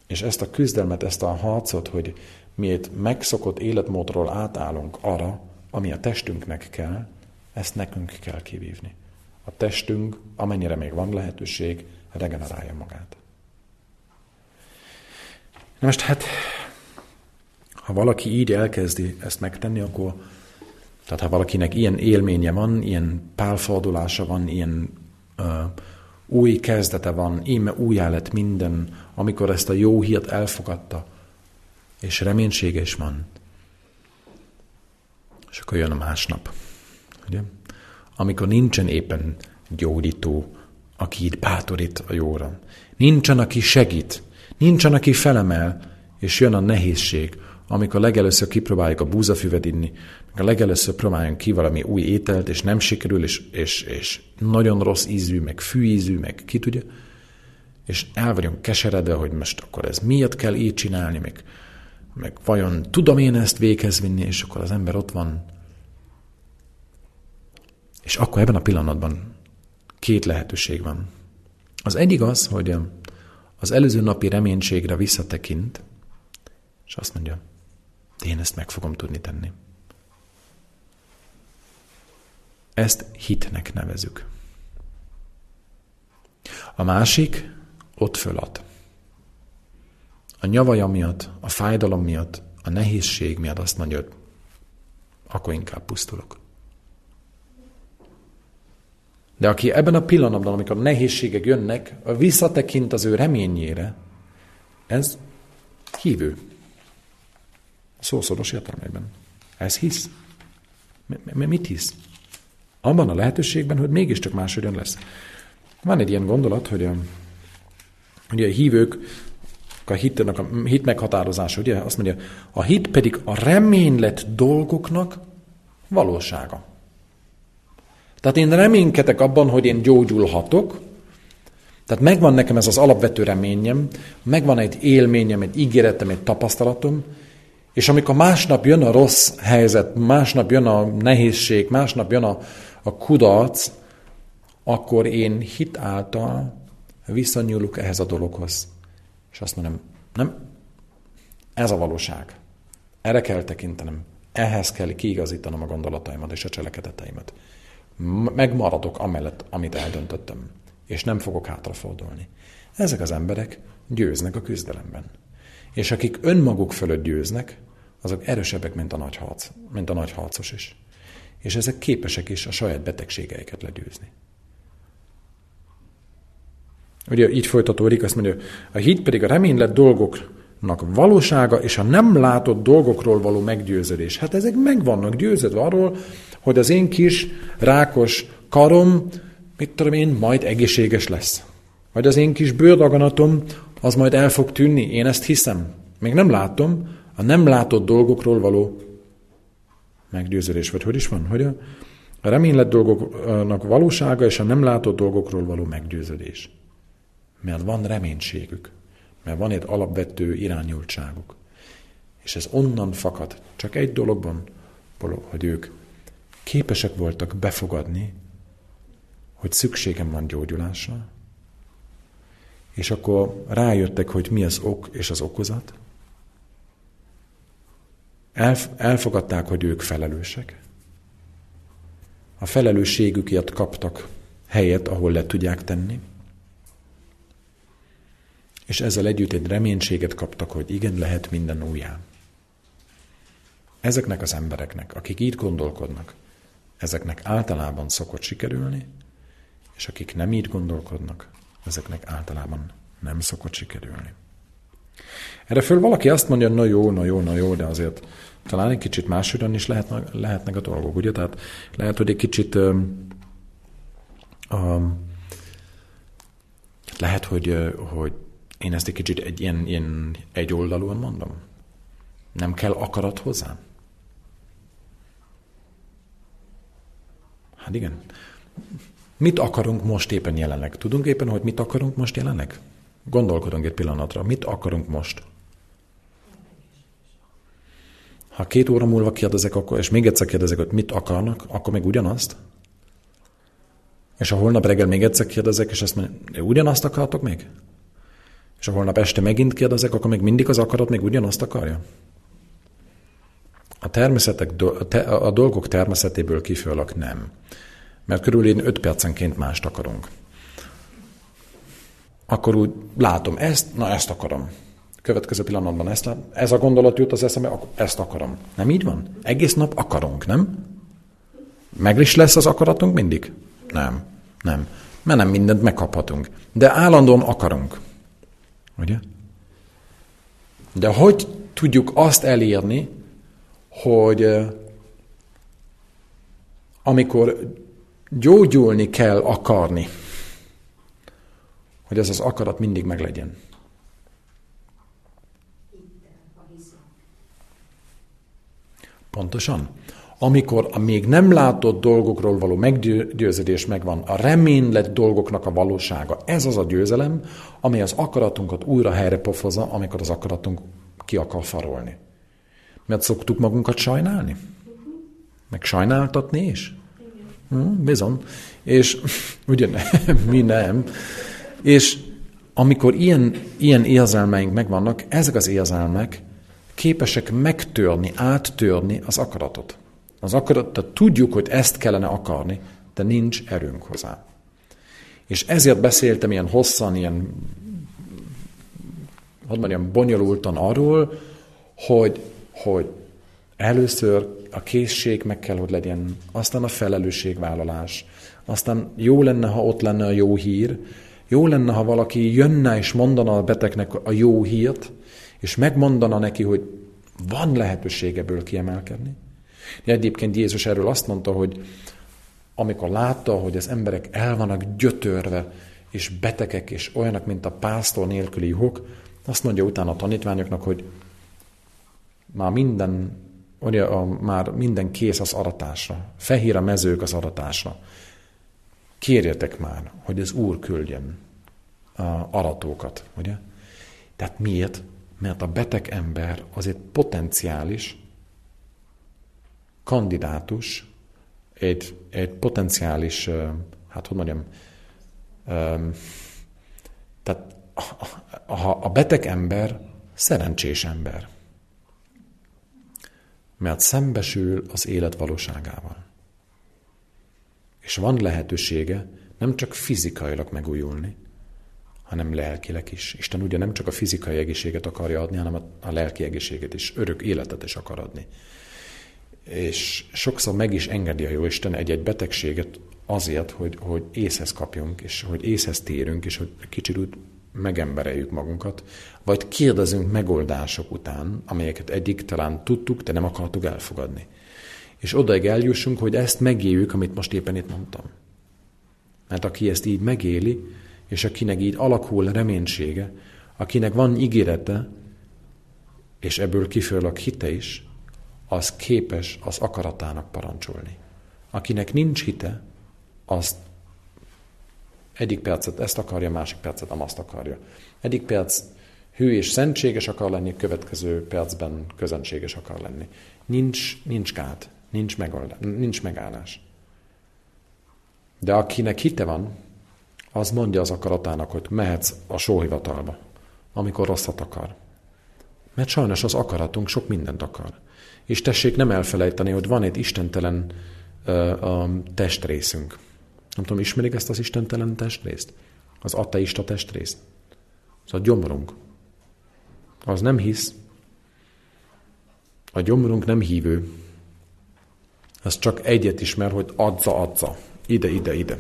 Speaker 1: És ezt a küzdelmet, ezt a harcot, hogy mi egy megszokott életmódról átállunk arra, ami a testünknek kell, ezt nekünk kell kivívni. A testünk, amennyire még van lehetőség, regenerálja magát. Na most hát, ha valaki így elkezdi ezt megtenni, akkor, tehát ha valakinek ilyen élménye van, ilyen pálfordulása van, ilyen uh, új kezdete van, íme újjá lett minden, amikor ezt a jó hírt elfogadta, és reménysége is van. És akkor jön a másnap. Ugye? Amikor nincsen éppen gyógyító, aki itt bátorít a jóra. Nincsen, aki segít. Nincsen, aki felemel, és jön a nehézség, amikor legelőször kipróbáljuk a búzafüvet inni, meg a legelőször próbáljunk ki valami új ételt, és nem sikerül, és, és, és nagyon rossz ízű, meg fűízű, meg ki tudja, és el vagyunk keseredve, hogy most akkor ez miért kell így csinálni, meg, meg vajon tudom én ezt véghez vinni, és akkor az ember ott van. És akkor ebben a pillanatban két lehetőség van. Az egyik az, hogy az előző napi reménységre visszatekint, és azt mondja, én ezt meg fogom tudni tenni. Ezt hitnek nevezük. A másik ott fölad. A nyavaja miatt, a fájdalom miatt, a nehézség miatt azt mondja, hogy akkor inkább pusztulok. De aki ebben a pillanatban, amikor a nehézségek jönnek, visszatekint az ő reményére, ez hívő. Szószoros értelmében. Ez hisz. Mit hisz? Abban a lehetőségben, hogy mégiscsak máshogyan lesz. Van egy ilyen gondolat, hogy a, ugye a hívők, a hitnek, a hit meghatározása, ugye azt mondja, a hit pedig a reménylett dolgoknak valósága. Tehát én reménykedek abban, hogy én gyógyulhatok, tehát megvan nekem ez az alapvető reményem, megvan egy élményem, egy ígéretem, egy tapasztalatom, és amikor másnap jön a rossz helyzet, másnap jön a nehézség, másnap jön a, a kudarc, akkor én hit által visszanyúlok ehhez a dologhoz. És azt mondom, nem, ez a valóság. Erre kell tekintenem. Ehhez kell kiigazítanom a gondolataimat és a cselekedeteimet. Megmaradok amellett, amit eldöntöttem. És nem fogok hátrafordulni. Ezek az emberek győznek a küzdelemben. És akik önmaguk fölött győznek, azok erősebbek, mint a nagy harc, mint a nagy harcos is. És ezek képesek is a saját betegségeiket legyőzni. Ugye így folytatódik, azt mondja, a hit pedig a reménylett dolgoknak valósága, és a nem látott dolgokról való meggyőződés. Hát ezek meg vannak győződve arról, hogy az én kis rákos karom, mit tudom én, majd egészséges lesz. Vagy az én kis bőrdaganatom, az majd el fog tűnni. Én ezt hiszem. Még nem látom, a nem látott dolgokról való meggyőződés. Vagy hogy is van? Hogy a reménylett dolgoknak valósága, és a nem látott dolgokról való meggyőződés. Mert van reménységük. Mert van egy alapvető irányultságuk. És ez onnan fakad. Csak egy dologban, hogy ők képesek voltak befogadni, hogy szükségem van gyógyulásra, és akkor rájöttek, hogy mi az ok és az okozat. Elf- elfogadták, hogy ők felelősek. A felelősségükért kaptak helyet, ahol le tudják tenni. És ezzel együtt egy reménységet kaptak, hogy igen, lehet minden újjá. Ezeknek az embereknek, akik így gondolkodnak, ezeknek általában szokott sikerülni, és akik nem így gondolkodnak, ezeknek általában nem szokott sikerülni. Erre föl valaki azt mondja, na jó, na jó, na jó, de azért talán egy kicsit máshogyan is lehetnek, lehetnek a dolgok, ugye? Tehát lehet, hogy egy kicsit um, um, lehet, hogy, uh, hogy én ezt egy kicsit egy ilyen, ilyen egyoldalúan mondom. Nem kell akarat hozzá? Hát igen. Mit akarunk most éppen jelenleg? Tudunk éppen, hogy mit akarunk most jelenleg? Gondolkodunk egy pillanatra. Mit akarunk most? Ha két óra múlva kérdezek, akkor, és még egyszer kérdezek, hogy mit akarnak, akkor még ugyanazt? És ha holnap reggel még egyszer kérdezek, és azt mondja, ugyanazt akartok még? És ha holnap este megint kérdezek, akkor még mindig az akarat még ugyanazt akarja? A, természetek, a dolgok természetéből kifolyólag nem. Mert körülbelül öt percenként mást akarunk. Akkor úgy látom ezt, na ezt akarom. Következő pillanatban ezt, ez a gondolat jut az eszembe, akkor ezt akarom. Nem így van? Egész nap akarunk, nem? Meg is lesz az akaratunk mindig? Nem, nem. Mert nem mindent megkaphatunk. De állandóan akarunk. Ugye? De hogy tudjuk azt elérni, hogy amikor gyógyulni kell akarni, hogy ez az akarat mindig meglegyen. Pontosan. Amikor a még nem látott dolgokról való meggyőződés megvan, a reménylett dolgoknak a valósága, ez az a győzelem, amely az akaratunkat újra helyre pofozza, amikor az akaratunk ki akar farolni. Mert szoktuk magunkat sajnálni? Meg sajnáltatni is? Hmm, bizony. És ugye nem, mi nem. És amikor ilyen, ilyen érzelmeink megvannak, ezek az érzelmek képesek megtörni, áttörni az akaratot. Az akaratot tudjuk, hogy ezt kellene akarni, de nincs erőnk hozzá. És ezért beszéltem ilyen hosszan, ilyen, hogy mondjam, bonyolultan arról, hogy, hogy először a készség meg kell, hogy legyen, aztán a felelősségvállalás, aztán jó lenne, ha ott lenne a jó hír, jó lenne, ha valaki jönne és mondana a betegnek a jó hírt, és megmondana neki, hogy van lehetőség ebből kiemelkedni. Egyébként Jézus erről azt mondta, hogy amikor látta, hogy az emberek el vannak gyötörve, és betegek, és olyanok, mint a pásztor nélküli juhok, azt mondja utána a tanítványoknak, hogy már minden, ugye, a, már minden kész az aratásra, fehér a mezők az aratásra. Kérjetek már, hogy az Úr küldjen a aratókat, ugye? Tehát miért? Mert a beteg ember az egy potenciális kandidátus, egy, egy potenciális, hát hogy mondjam, tehát a, a beteg ember szerencsés ember, mert szembesül az élet valóságával. És van lehetősége nem csak fizikailag megújulni, hanem lelkileg is. Isten ugye nem csak a fizikai egészséget akarja adni, hanem a, a lelki egészséget is, örök életet is akar adni. És sokszor meg is engedi a Jóisten egy-egy betegséget azért, hogy, hogy észhez kapjunk, és hogy észhez térünk, és hogy kicsit úgy megembereljük magunkat, vagy kérdezünk megoldások után, amelyeket eddig talán tudtuk, de nem akartuk elfogadni. És odaig eljussunk, hogy ezt megéljük, amit most éppen itt mondtam. Mert aki ezt így megéli, és akinek így alakul reménysége, akinek van ígérete, és ebből kifolyólag hite is, az képes az akaratának parancsolni. Akinek nincs hite, az egyik percet ezt akarja, másik percet azt akarja. Egyik perc hű és szentséges akar lenni, következő percben közönséges akar lenni. Nincs, nincs gát, nincs, megoldás, nincs megállás. De akinek hite van, az mondja az akaratának, hogy mehetsz a sóhivatalba, amikor rosszat akar. Mert sajnos az akaratunk sok mindent akar. És tessék nem elfelejteni, hogy van egy istentelen uh, a testrészünk. Nem tudom, ismerik ezt az istentelen testrészt? Az ateista testrészt? Az a gyomrunk. Az nem hisz. A gyomrunk nem hívő. Az csak egyet ismer, hogy adza, adza. Ide, ide, ide.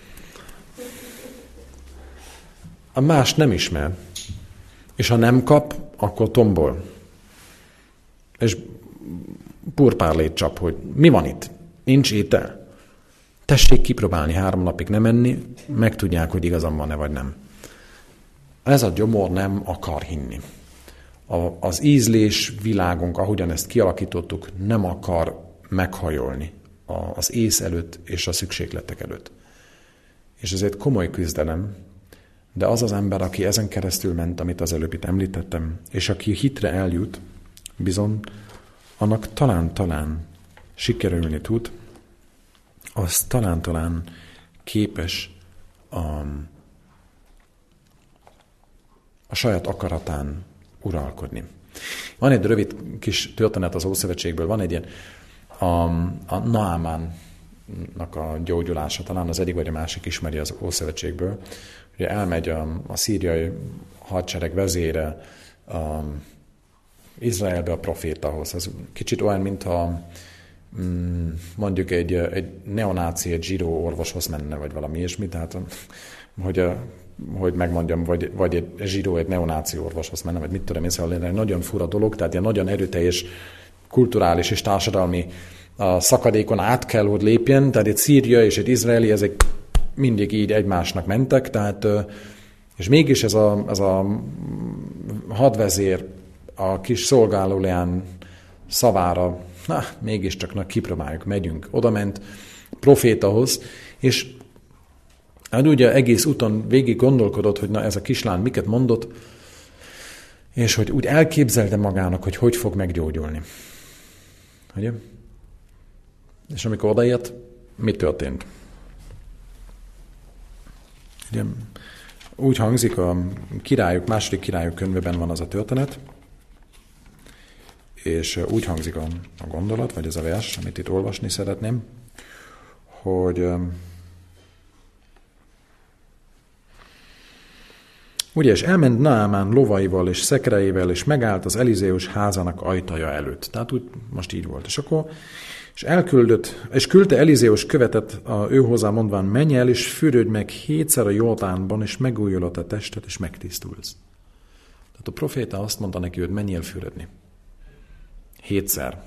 Speaker 1: A más nem ismer. És ha nem kap, akkor tombol. És purpárlét csap, hogy mi van itt? Nincs étel. Tessék kipróbálni három napig nem enni, megtudják, hogy igazam van-e vagy nem. Ez a gyomor nem akar hinni. A, az ízlés világunk, ahogyan ezt kialakítottuk, nem akar meghajolni az ész előtt és a szükségletek előtt. És ez egy komoly küzdelem, de az az ember, aki ezen keresztül ment, amit az előbb itt említettem, és aki hitre eljut, bizony, annak talán-talán sikerülni tud, az talán-talán képes a, a a saját akaratán uralkodni. Van egy rövid kis történet az Ószövetségből, van egy ilyen a, a Naamánnak a gyógyulása, talán az egyik vagy a másik ismeri az Ószövetségből. Ugye elmegy a, a szíriai hadsereg vezére a Izraelbe a profétahoz. Ez kicsit olyan, mintha mm, mondjuk egy, egy neonáci, egy zsidó orvoshoz menne, vagy valami ilyesmi, tehát hogy, hogy megmondjam, vagy, vagy egy zsidó egy neonáci orvoshoz menne, vagy mit tudom én, szóval egy nagyon fura dolog, tehát ilyen nagyon erőteljes kulturális és társadalmi a szakadékon át kell, hogy lépjen, tehát egy szíria és egy izraeli, ezek mindig így egymásnak mentek, tehát, és mégis ez a, ez a hadvezér a kis szolgálóleán szavára, na, mégiscsak na, kipróbáljuk, megyünk. Oda ment profétahoz, és hát ugye egész úton végig gondolkodott, hogy na ez a kislány miket mondott, és hogy úgy elképzelte magának, hogy hogy fog meggyógyulni. Ugye? És amikor odaért, mi történt? Ugye, úgy hangzik, a királyok, második királyok könyvében van az a történet, és úgy hangzik a, a gondolat, vagy ez a vers, amit itt olvasni szeretném, hogy ugye, és elment Naamán lovaival és szekereivel, és megállt az Elizéus házának ajtaja előtt. Tehát úgy most így volt. És akkor és elküldött, és küldte Elizéus követet a ő hozzá mondván, menj el, és fürödj meg hétszer a Jordánban, és megújulod a testet, és megtisztulsz. Tehát a proféta azt mondta neki, hogy menjél fürödni. Hétszer.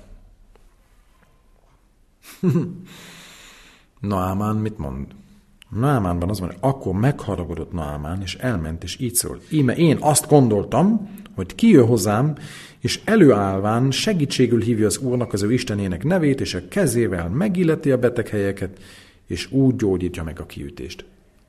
Speaker 1: Naamán mit mond? Naamánban az van, hogy akkor megharagudott Naamán, és elment, és így szól. Íme én azt gondoltam, hogy kijön hozzám, és előállván segítségül hívja az Úrnak az ő Istenének nevét, és a kezével megilleti a beteg helyeket, és úgy gyógyítja meg a kiütést.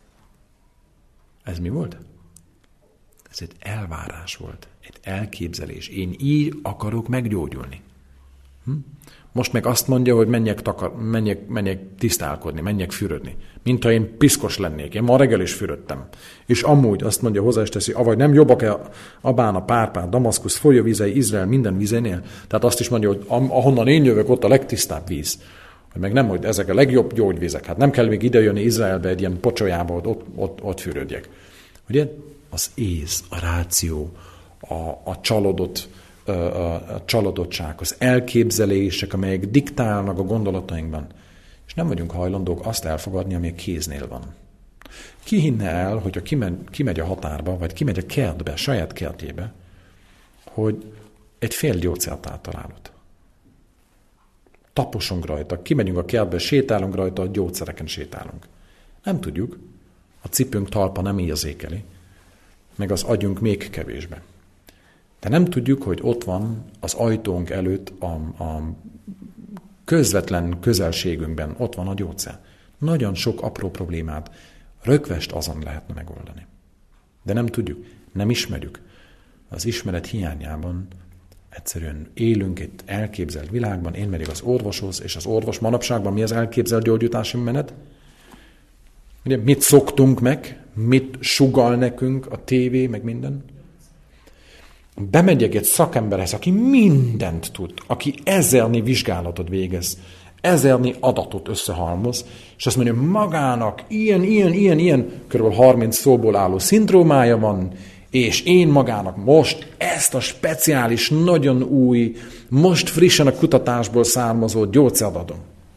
Speaker 1: Ez mi volt? Ez egy elvárás volt, egy elképzelés. Én így akarok meggyógyulni. Hm? Most meg azt mondja, hogy menjek, takar, menjek, menjek tisztálkodni, menjek fürödni. Mint ha én piszkos lennék. Én ma reggel is fürödtem. És amúgy azt mondja, hozzá is teszi, avagy nem jobbak-e Abán a Párpát, Damaszkusz folyóvizei, Izrael minden vízénél? Tehát azt is mondja, hogy ahonnan én jövök, ott a legtisztább víz. Hogy meg nem, hogy ezek a legjobb gyógyvizek. Hát nem kell még idejönni Izraelbe egy ilyen pocsolyába, hogy ott, ott, ott fürödjek. Ugye? Az ész, a ráció, a, a csalódott, a csalódottság, az elképzelések, amelyek diktálnak a gondolatainkban. És nem vagyunk hajlandók azt elfogadni, ami a kéznél van. Ki hinne el, hogyha kimegy, kimegy a határba, vagy kimegy a kertbe, a saját kertjébe, hogy egy fél gyógyszert áttalálod. Taposunk rajta, kimegyünk a kertbe, sétálunk rajta, a gyógyszereken sétálunk. Nem tudjuk, a cipőnk talpa nem érzékeli, meg az agyunk még kevésbe. De nem tudjuk, hogy ott van az ajtónk előtt a, a közvetlen közelségünkben, ott van a gyógyszer. Nagyon sok apró problémát rögvest azon lehetne megoldani. De nem tudjuk, nem ismerjük. Az ismeret hiányában egyszerűen élünk egy elképzelt világban, én megyek az orvoshoz, és az orvos manapságban mi az elképzelt gyógyítási menet? Ugye, mit szoktunk meg, mit sugall nekünk a tévé, meg minden? Bemegyek egy szakemberhez, aki mindent tud, aki ezernyi vizsgálatot végez, ezernyi adatot összehalmoz, és azt mondja, magának ilyen, ilyen, ilyen, ilyen, kb. harminc szóból álló szindrómája van, és én magának most ezt a speciális, nagyon új, most frissen a kutatásból származó gyógyszert adom.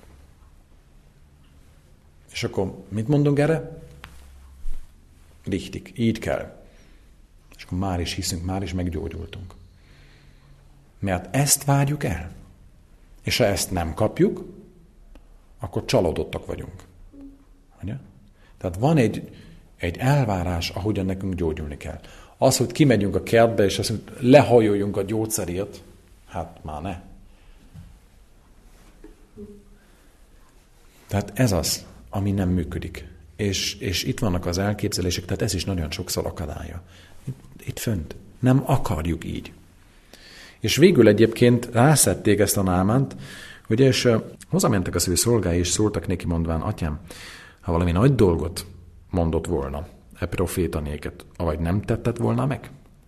Speaker 1: És akkor mit mondunk erre? Richtig, így kell. És akkor már is hiszünk, már is meggyógyultunk. Mert ezt várjuk el. És ha ezt nem kapjuk, akkor csalódottak vagyunk. Ugye? Tehát van egy, egy elvárás, ahogyan nekünk gyógyulni kell. Az, hogy kimegyünk a kertbe, és azt mondjuk, lehajoljunk a gyógyszerért, hát már ne. Tehát ez az, ami nem működik. És, és itt vannak az elképzelések, tehát ez is nagyon sokszor akadálya. Itt, itt fönt. Nem akarjuk így. És végül egyébként rászették ezt a Námánt, ugye, és uh, hozamentek az ő szolgái, és szóltak neki mondván, atyám, ha valami nagy dolgot mondott volna, e proféta néked, avagy nem tetted volna meg?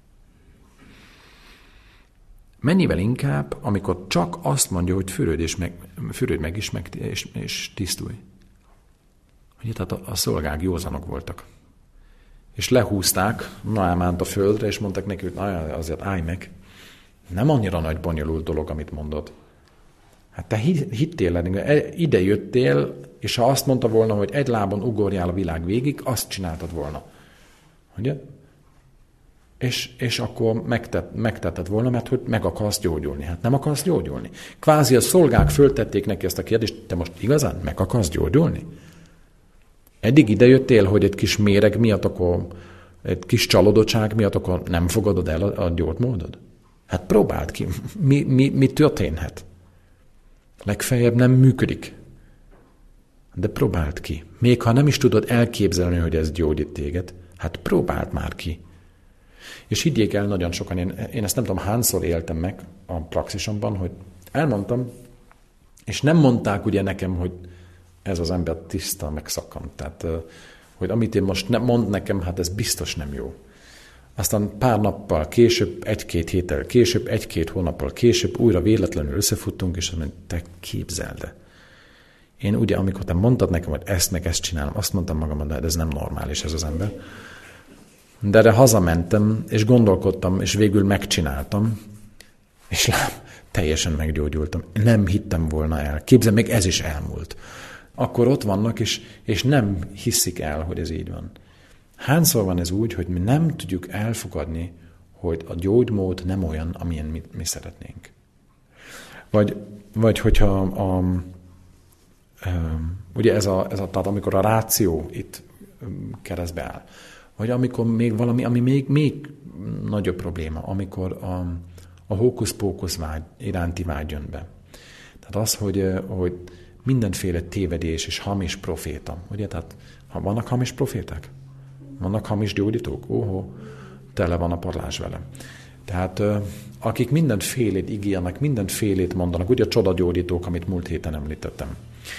Speaker 1: Mennyivel inkább, amikor csak azt mondja, hogy fürödj, és meg, fürödj meg is, meg, és, és tisztulj. Ugye, tehát a, a szolgák józanok voltak. És lehúzták Náámánt a földre, és mondták neki, hogy na, azért állj meg. Nem annyira nagy bonyolult dolog, amit mondod. Hát te hittél, ide jöttél, és ha azt mondta volna, hogy egy lábon ugorjál a világ végig, azt csináltad volna. Ugye? És, és akkor megtett, megtetted volna, mert hogy meg akarsz gyógyulni. Hát nem akarsz gyógyulni. Kvázi a szolgák föltették neki ezt a kérdést, te most igazán meg akarsz gyógyulni? Eddig ide jöttél, hogy egy kis méreg miatt, akkor egy kis csalódottság miatt, akkor nem fogadod el a, a gyógymódod? Hát próbáld ki. Mi, mi, mi történhet? Legfeljebb nem működik. De próbáld ki. Még ha nem is tudod elképzelni, hogy ez gyógyít téged, hát próbáld már ki. És higgyék el, nagyon sokan, én, én ezt nem tudom, hányszor éltem meg a praxisomban, hogy elmondtam, és nem mondták ugye nekem, hogy ez az ember tiszta, megszakant. Tehát, hogy amit én most ne, mond nekem, hát ez biztos nem jó. Aztán pár nappal később, egy-két héttel később, egy-két hónappal később újra véletlenül összefuttunk, és azt mondom, te képzeld el. Én ugye, amikor te mondtad nekem, hogy ezt meg ezt csinálom, azt mondtam magamban, de ez nem normális ez az ember. De erre hazamentem, és gondolkodtam, és végül megcsináltam, és lám, teljesen meggyógyultam. Nem hittem volna el. Képzeld, még ez is elmúlt. Akkor ott vannak, és, és nem hiszik el, hogy ez így van. Hányszor van ez úgy, hogy mi nem tudjuk elfogadni, hogy a gyógymód nem olyan, amilyen mi, mi szeretnénk. Vagy, vagy hogyha a, a, ugye ez a, ez a, tehát amikor a ráció itt keresztbe áll, vagy amikor még valami, ami még, még nagyobb probléma, amikor a, a hókusz-pókusz vágy, iránti vágy jön be. Tehát az, hogy, hogy mindenféle tévedés és hamis proféta. Ugye, tehát ha vannak hamis proféták? Vannak hamis gyógyítók? Óhó, tele van a parlazs vele. Tehát akik mindenfélét ígérnek, mindenfélét mondanak, ugye a csodagyógyítók, amit múlt héten említettem.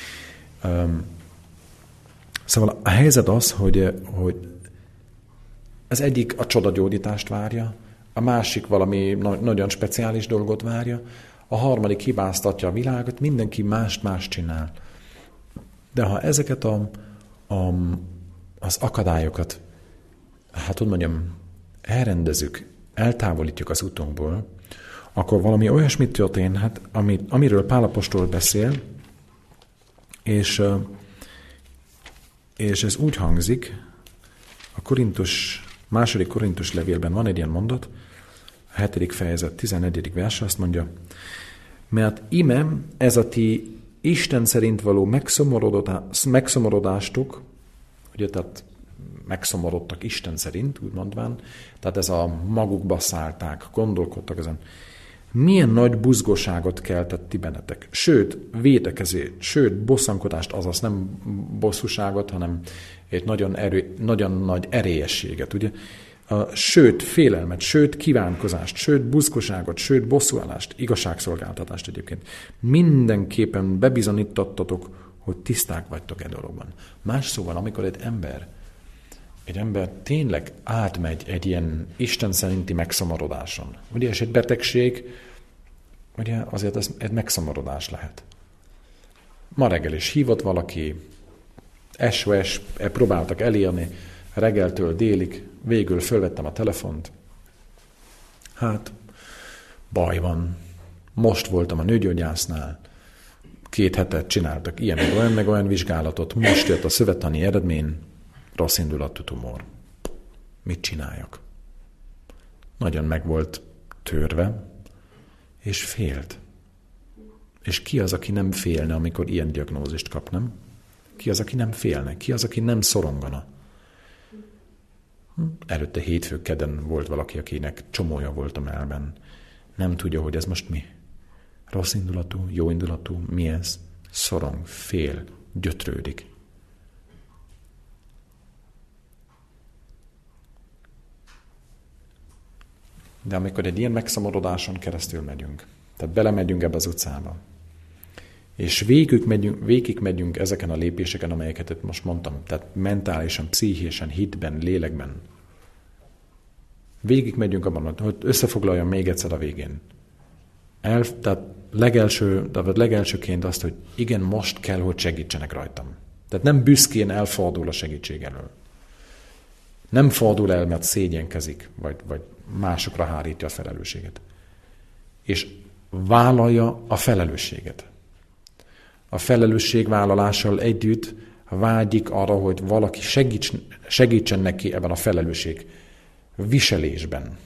Speaker 1: Szóval a helyzet az, hogy, hogy az egyik a csodagyógyítást várja, a másik valami nagyon speciális dolgot várja, a harmadik hibáztatja a világot, mindenki mást-mást csinál. De ha ezeket a, a, az akadályokat, hát úgy mondjam, elrendezzük, eltávolítjuk az utunkból, akkor valami olyasmit történhet, ami, amiről Pál apostol beszél, és, és ez úgy hangzik, a Korintus, második Korintus levélben van egy ilyen mondat, a hetedik fejezet tizennegyedik verse azt mondja, mert ime ez a ti Isten szerint való megszomorodástuk, ugye, tehát megszomorodtak Isten szerint, úgy mondván, tehát ez a magukba szállták, gondolkodtak ezen. Milyen nagy buzgóságot keltett ti bennetek, sőt, védekezést, sőt, bosszankodást, azaz nem bosszúságot, hanem egy nagyon, erő, nagyon nagy erélyességet, ugye? Sőt, félelmet, sőt, kívánkozást, sőt, buzgóságot, sőt, bosszúállást, igazságszolgáltatást egyébként. Mindenképpen bebizonyítottatok, hogy tiszták vagytok e dologban. Más szóval, amikor egy ember, egy ember tényleg átmegy egy ilyen Isten szerinti megszomorodáson, ugye, és egy betegség, ugye, azért ez egy megszomorodás lehet. Ma reggel is hívott valaki, es o es, próbáltak elérni, reggeltől délig, végül fölvettem a telefont. Hát, baj van. Most voltam a nőgyógyásznál, két hetet csináltak ilyen, meg olyan, meg olyan vizsgálatot, most jött a szövettani eredmény, rossz indulatú tumor. Mit csináljak? Nagyon meg volt törve, és félt. És ki az, aki nem félne, amikor ilyen diagnózist kap, nem? Ki az, aki nem félne? Ki az, aki nem szorongana? Előtte hétfő kedden volt valaki, akinek csomója volt a mellben. Nem tudja, hogy ez most mi. Rossz indulatú, jó indulatú, mi ez? Szorong, fél, gyötrődik. De amikor egy ilyen megszomorodáson keresztül megyünk, tehát belemegyünk ebbe az utcába, és végig megyünk, végig megyünk ezeken a lépéseken, amelyeket itt most mondtam, tehát mentálisan, pszichésen, hitben, lélekben. Végig megyünk abban, hogy összefoglaljam még egyszer a végén. El, tehát legelső, tehát legelsőként azt, hogy igen, most kell, hogy segítsenek rajtam. Tehát nem büszkén elfordul a segítség elől. Nem fordul el, mert szégyenkezik, vagy, vagy másokra hárítja a felelősséget. És vállalja a felelősséget. A felelősségvállalással együtt vágyik arra, hogy valaki segíts, segítsen neki ebben a felelősség viselésben.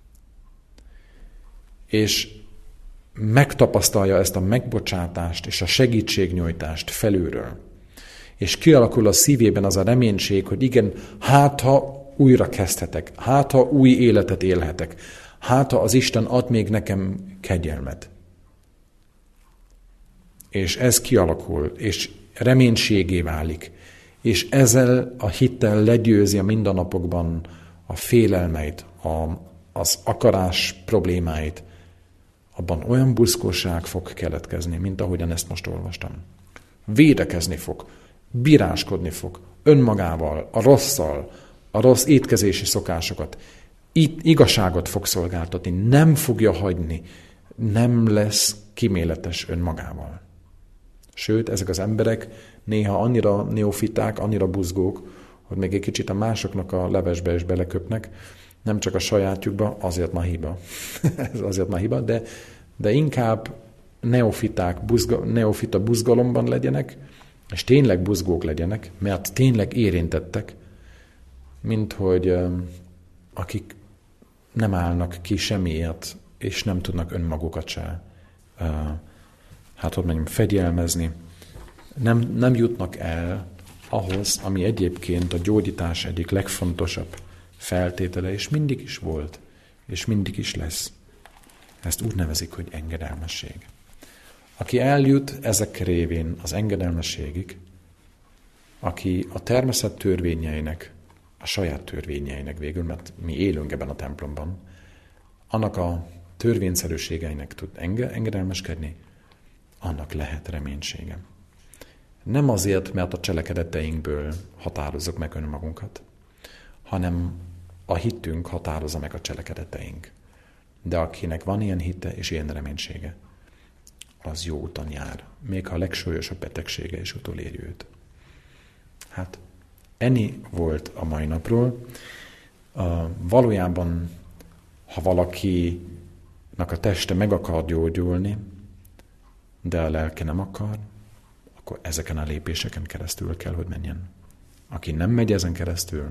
Speaker 1: És megtapasztalja ezt a megbocsátást és a segítségnyújtást felülről. És kialakul a szívében az a reménység, hogy igen, hát ha újra kezdhetek, hát ha új életet élhetek, hát ha az Isten ad még nekem kegyelmet. És ez kialakul, és reménységé válik, és ezzel a hittel legyőzi a mindennapokban a félelmeit, a, az akarás problémáit, abban olyan buzgóság fog keletkezni, mint ahogyan ezt most olvastam. Védekezni fog, bíráskodni fog önmagával, a rosszal, a rossz étkezési szokásokat, itt igazságot fog szolgáltatni, nem fogja hagyni, nem lesz kíméletes önmagával. Sőt, ezek az emberek néha annyira neofiták, annyira buzgók, hogy még egy kicsit a másoknak a levesbe is beleköpnek, nem csak a sajátjukba, azért ma hiba. Ez azért ma hiba, de, de inkább neofiták, buzga, neofita buzgalomban legyenek, és tényleg buzgók legyenek, mert tényleg érintettek, mint hogy akik nem állnak ki semmiért, és nem tudnak önmagukat se, hát hogy mondjam, fegyelmezni. Nem, nem jutnak el ahhoz, ami egyébként a gyógyítás egyik legfontosabb feltétele, és mindig is volt, és mindig is lesz. Ezt úgy nevezik, hogy engedelmesség. Aki eljut ezek révén az engedelmességig, aki a természet törvényeinek, a saját törvényeinek végül, mert mi élünk ebben a templomban, annak a törvényszerűségeinek tud enge, engedelmeskedni, annak lehet reménysége. Nem azért, mert a cselekedeteinkből határozzuk meg önmagunkat, hanem a hitünk határozza meg a cselekedeteink. De akinek van ilyen hite és ilyen reménysége, az jó úton jár, még ha a legsúlyosabb betegsége is utoléri őt. Hát ennyi volt a mai napról. Uh, valójában, ha valakinek a teste meg akar gyógyulni, de a lelke nem akar, akkor ezeken a lépéseken keresztül kell, hogy menjen. Aki nem megy ezen keresztül,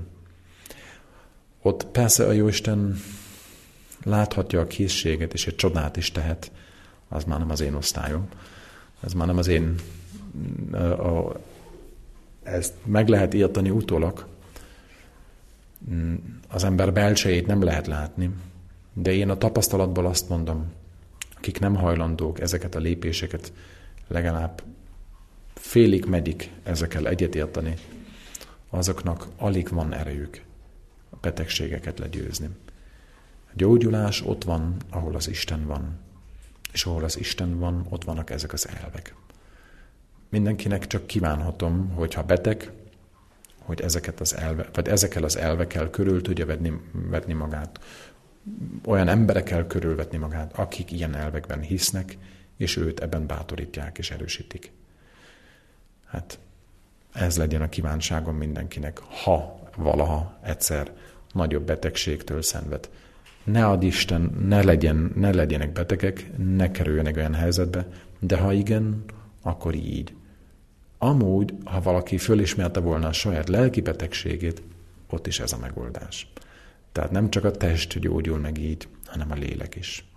Speaker 1: ott persze a Jóisten láthatja a készséget, és egy csodát is tehet, az már nem az én osztályom. Ez már nem az én... A, a, ezt meg lehet érteni utólag. Az ember belsejét nem lehet látni, de én a tapasztalatból azt mondom, akik nem hajlandók ezeket a lépéseket legalább félig meddig ezekkel egyetérteni, azoknak alig van erejük a betegségeket legyőzni. A gyógyulás ott van, ahol az Isten van. És ahol az Isten van, ott vannak ezek az elvek. Mindenkinek csak kívánhatom, hogyha beteg, hogy ezeket az elve, vagy ezekkel az elvekkel körül tudja vetni, vetni magát. Olyan emberekkel körülvetni magát, akik ilyen elvekben hisznek, és őt ebben bátorítják és erősítik. Hát ez legyen a kívánságom mindenkinek, ha valaha egyszer nagyobb betegségtől szenved. Ne add Isten, ne, legyen, ne legyenek betegek, ne kerüljenek olyan helyzetbe, de ha igen, akkor így. Amúgy, ha valaki fölismerte volna a saját lelki betegségét, ott is ez a megoldás. Tehát nem csak a test gyógyul meg így, hanem a lélek is.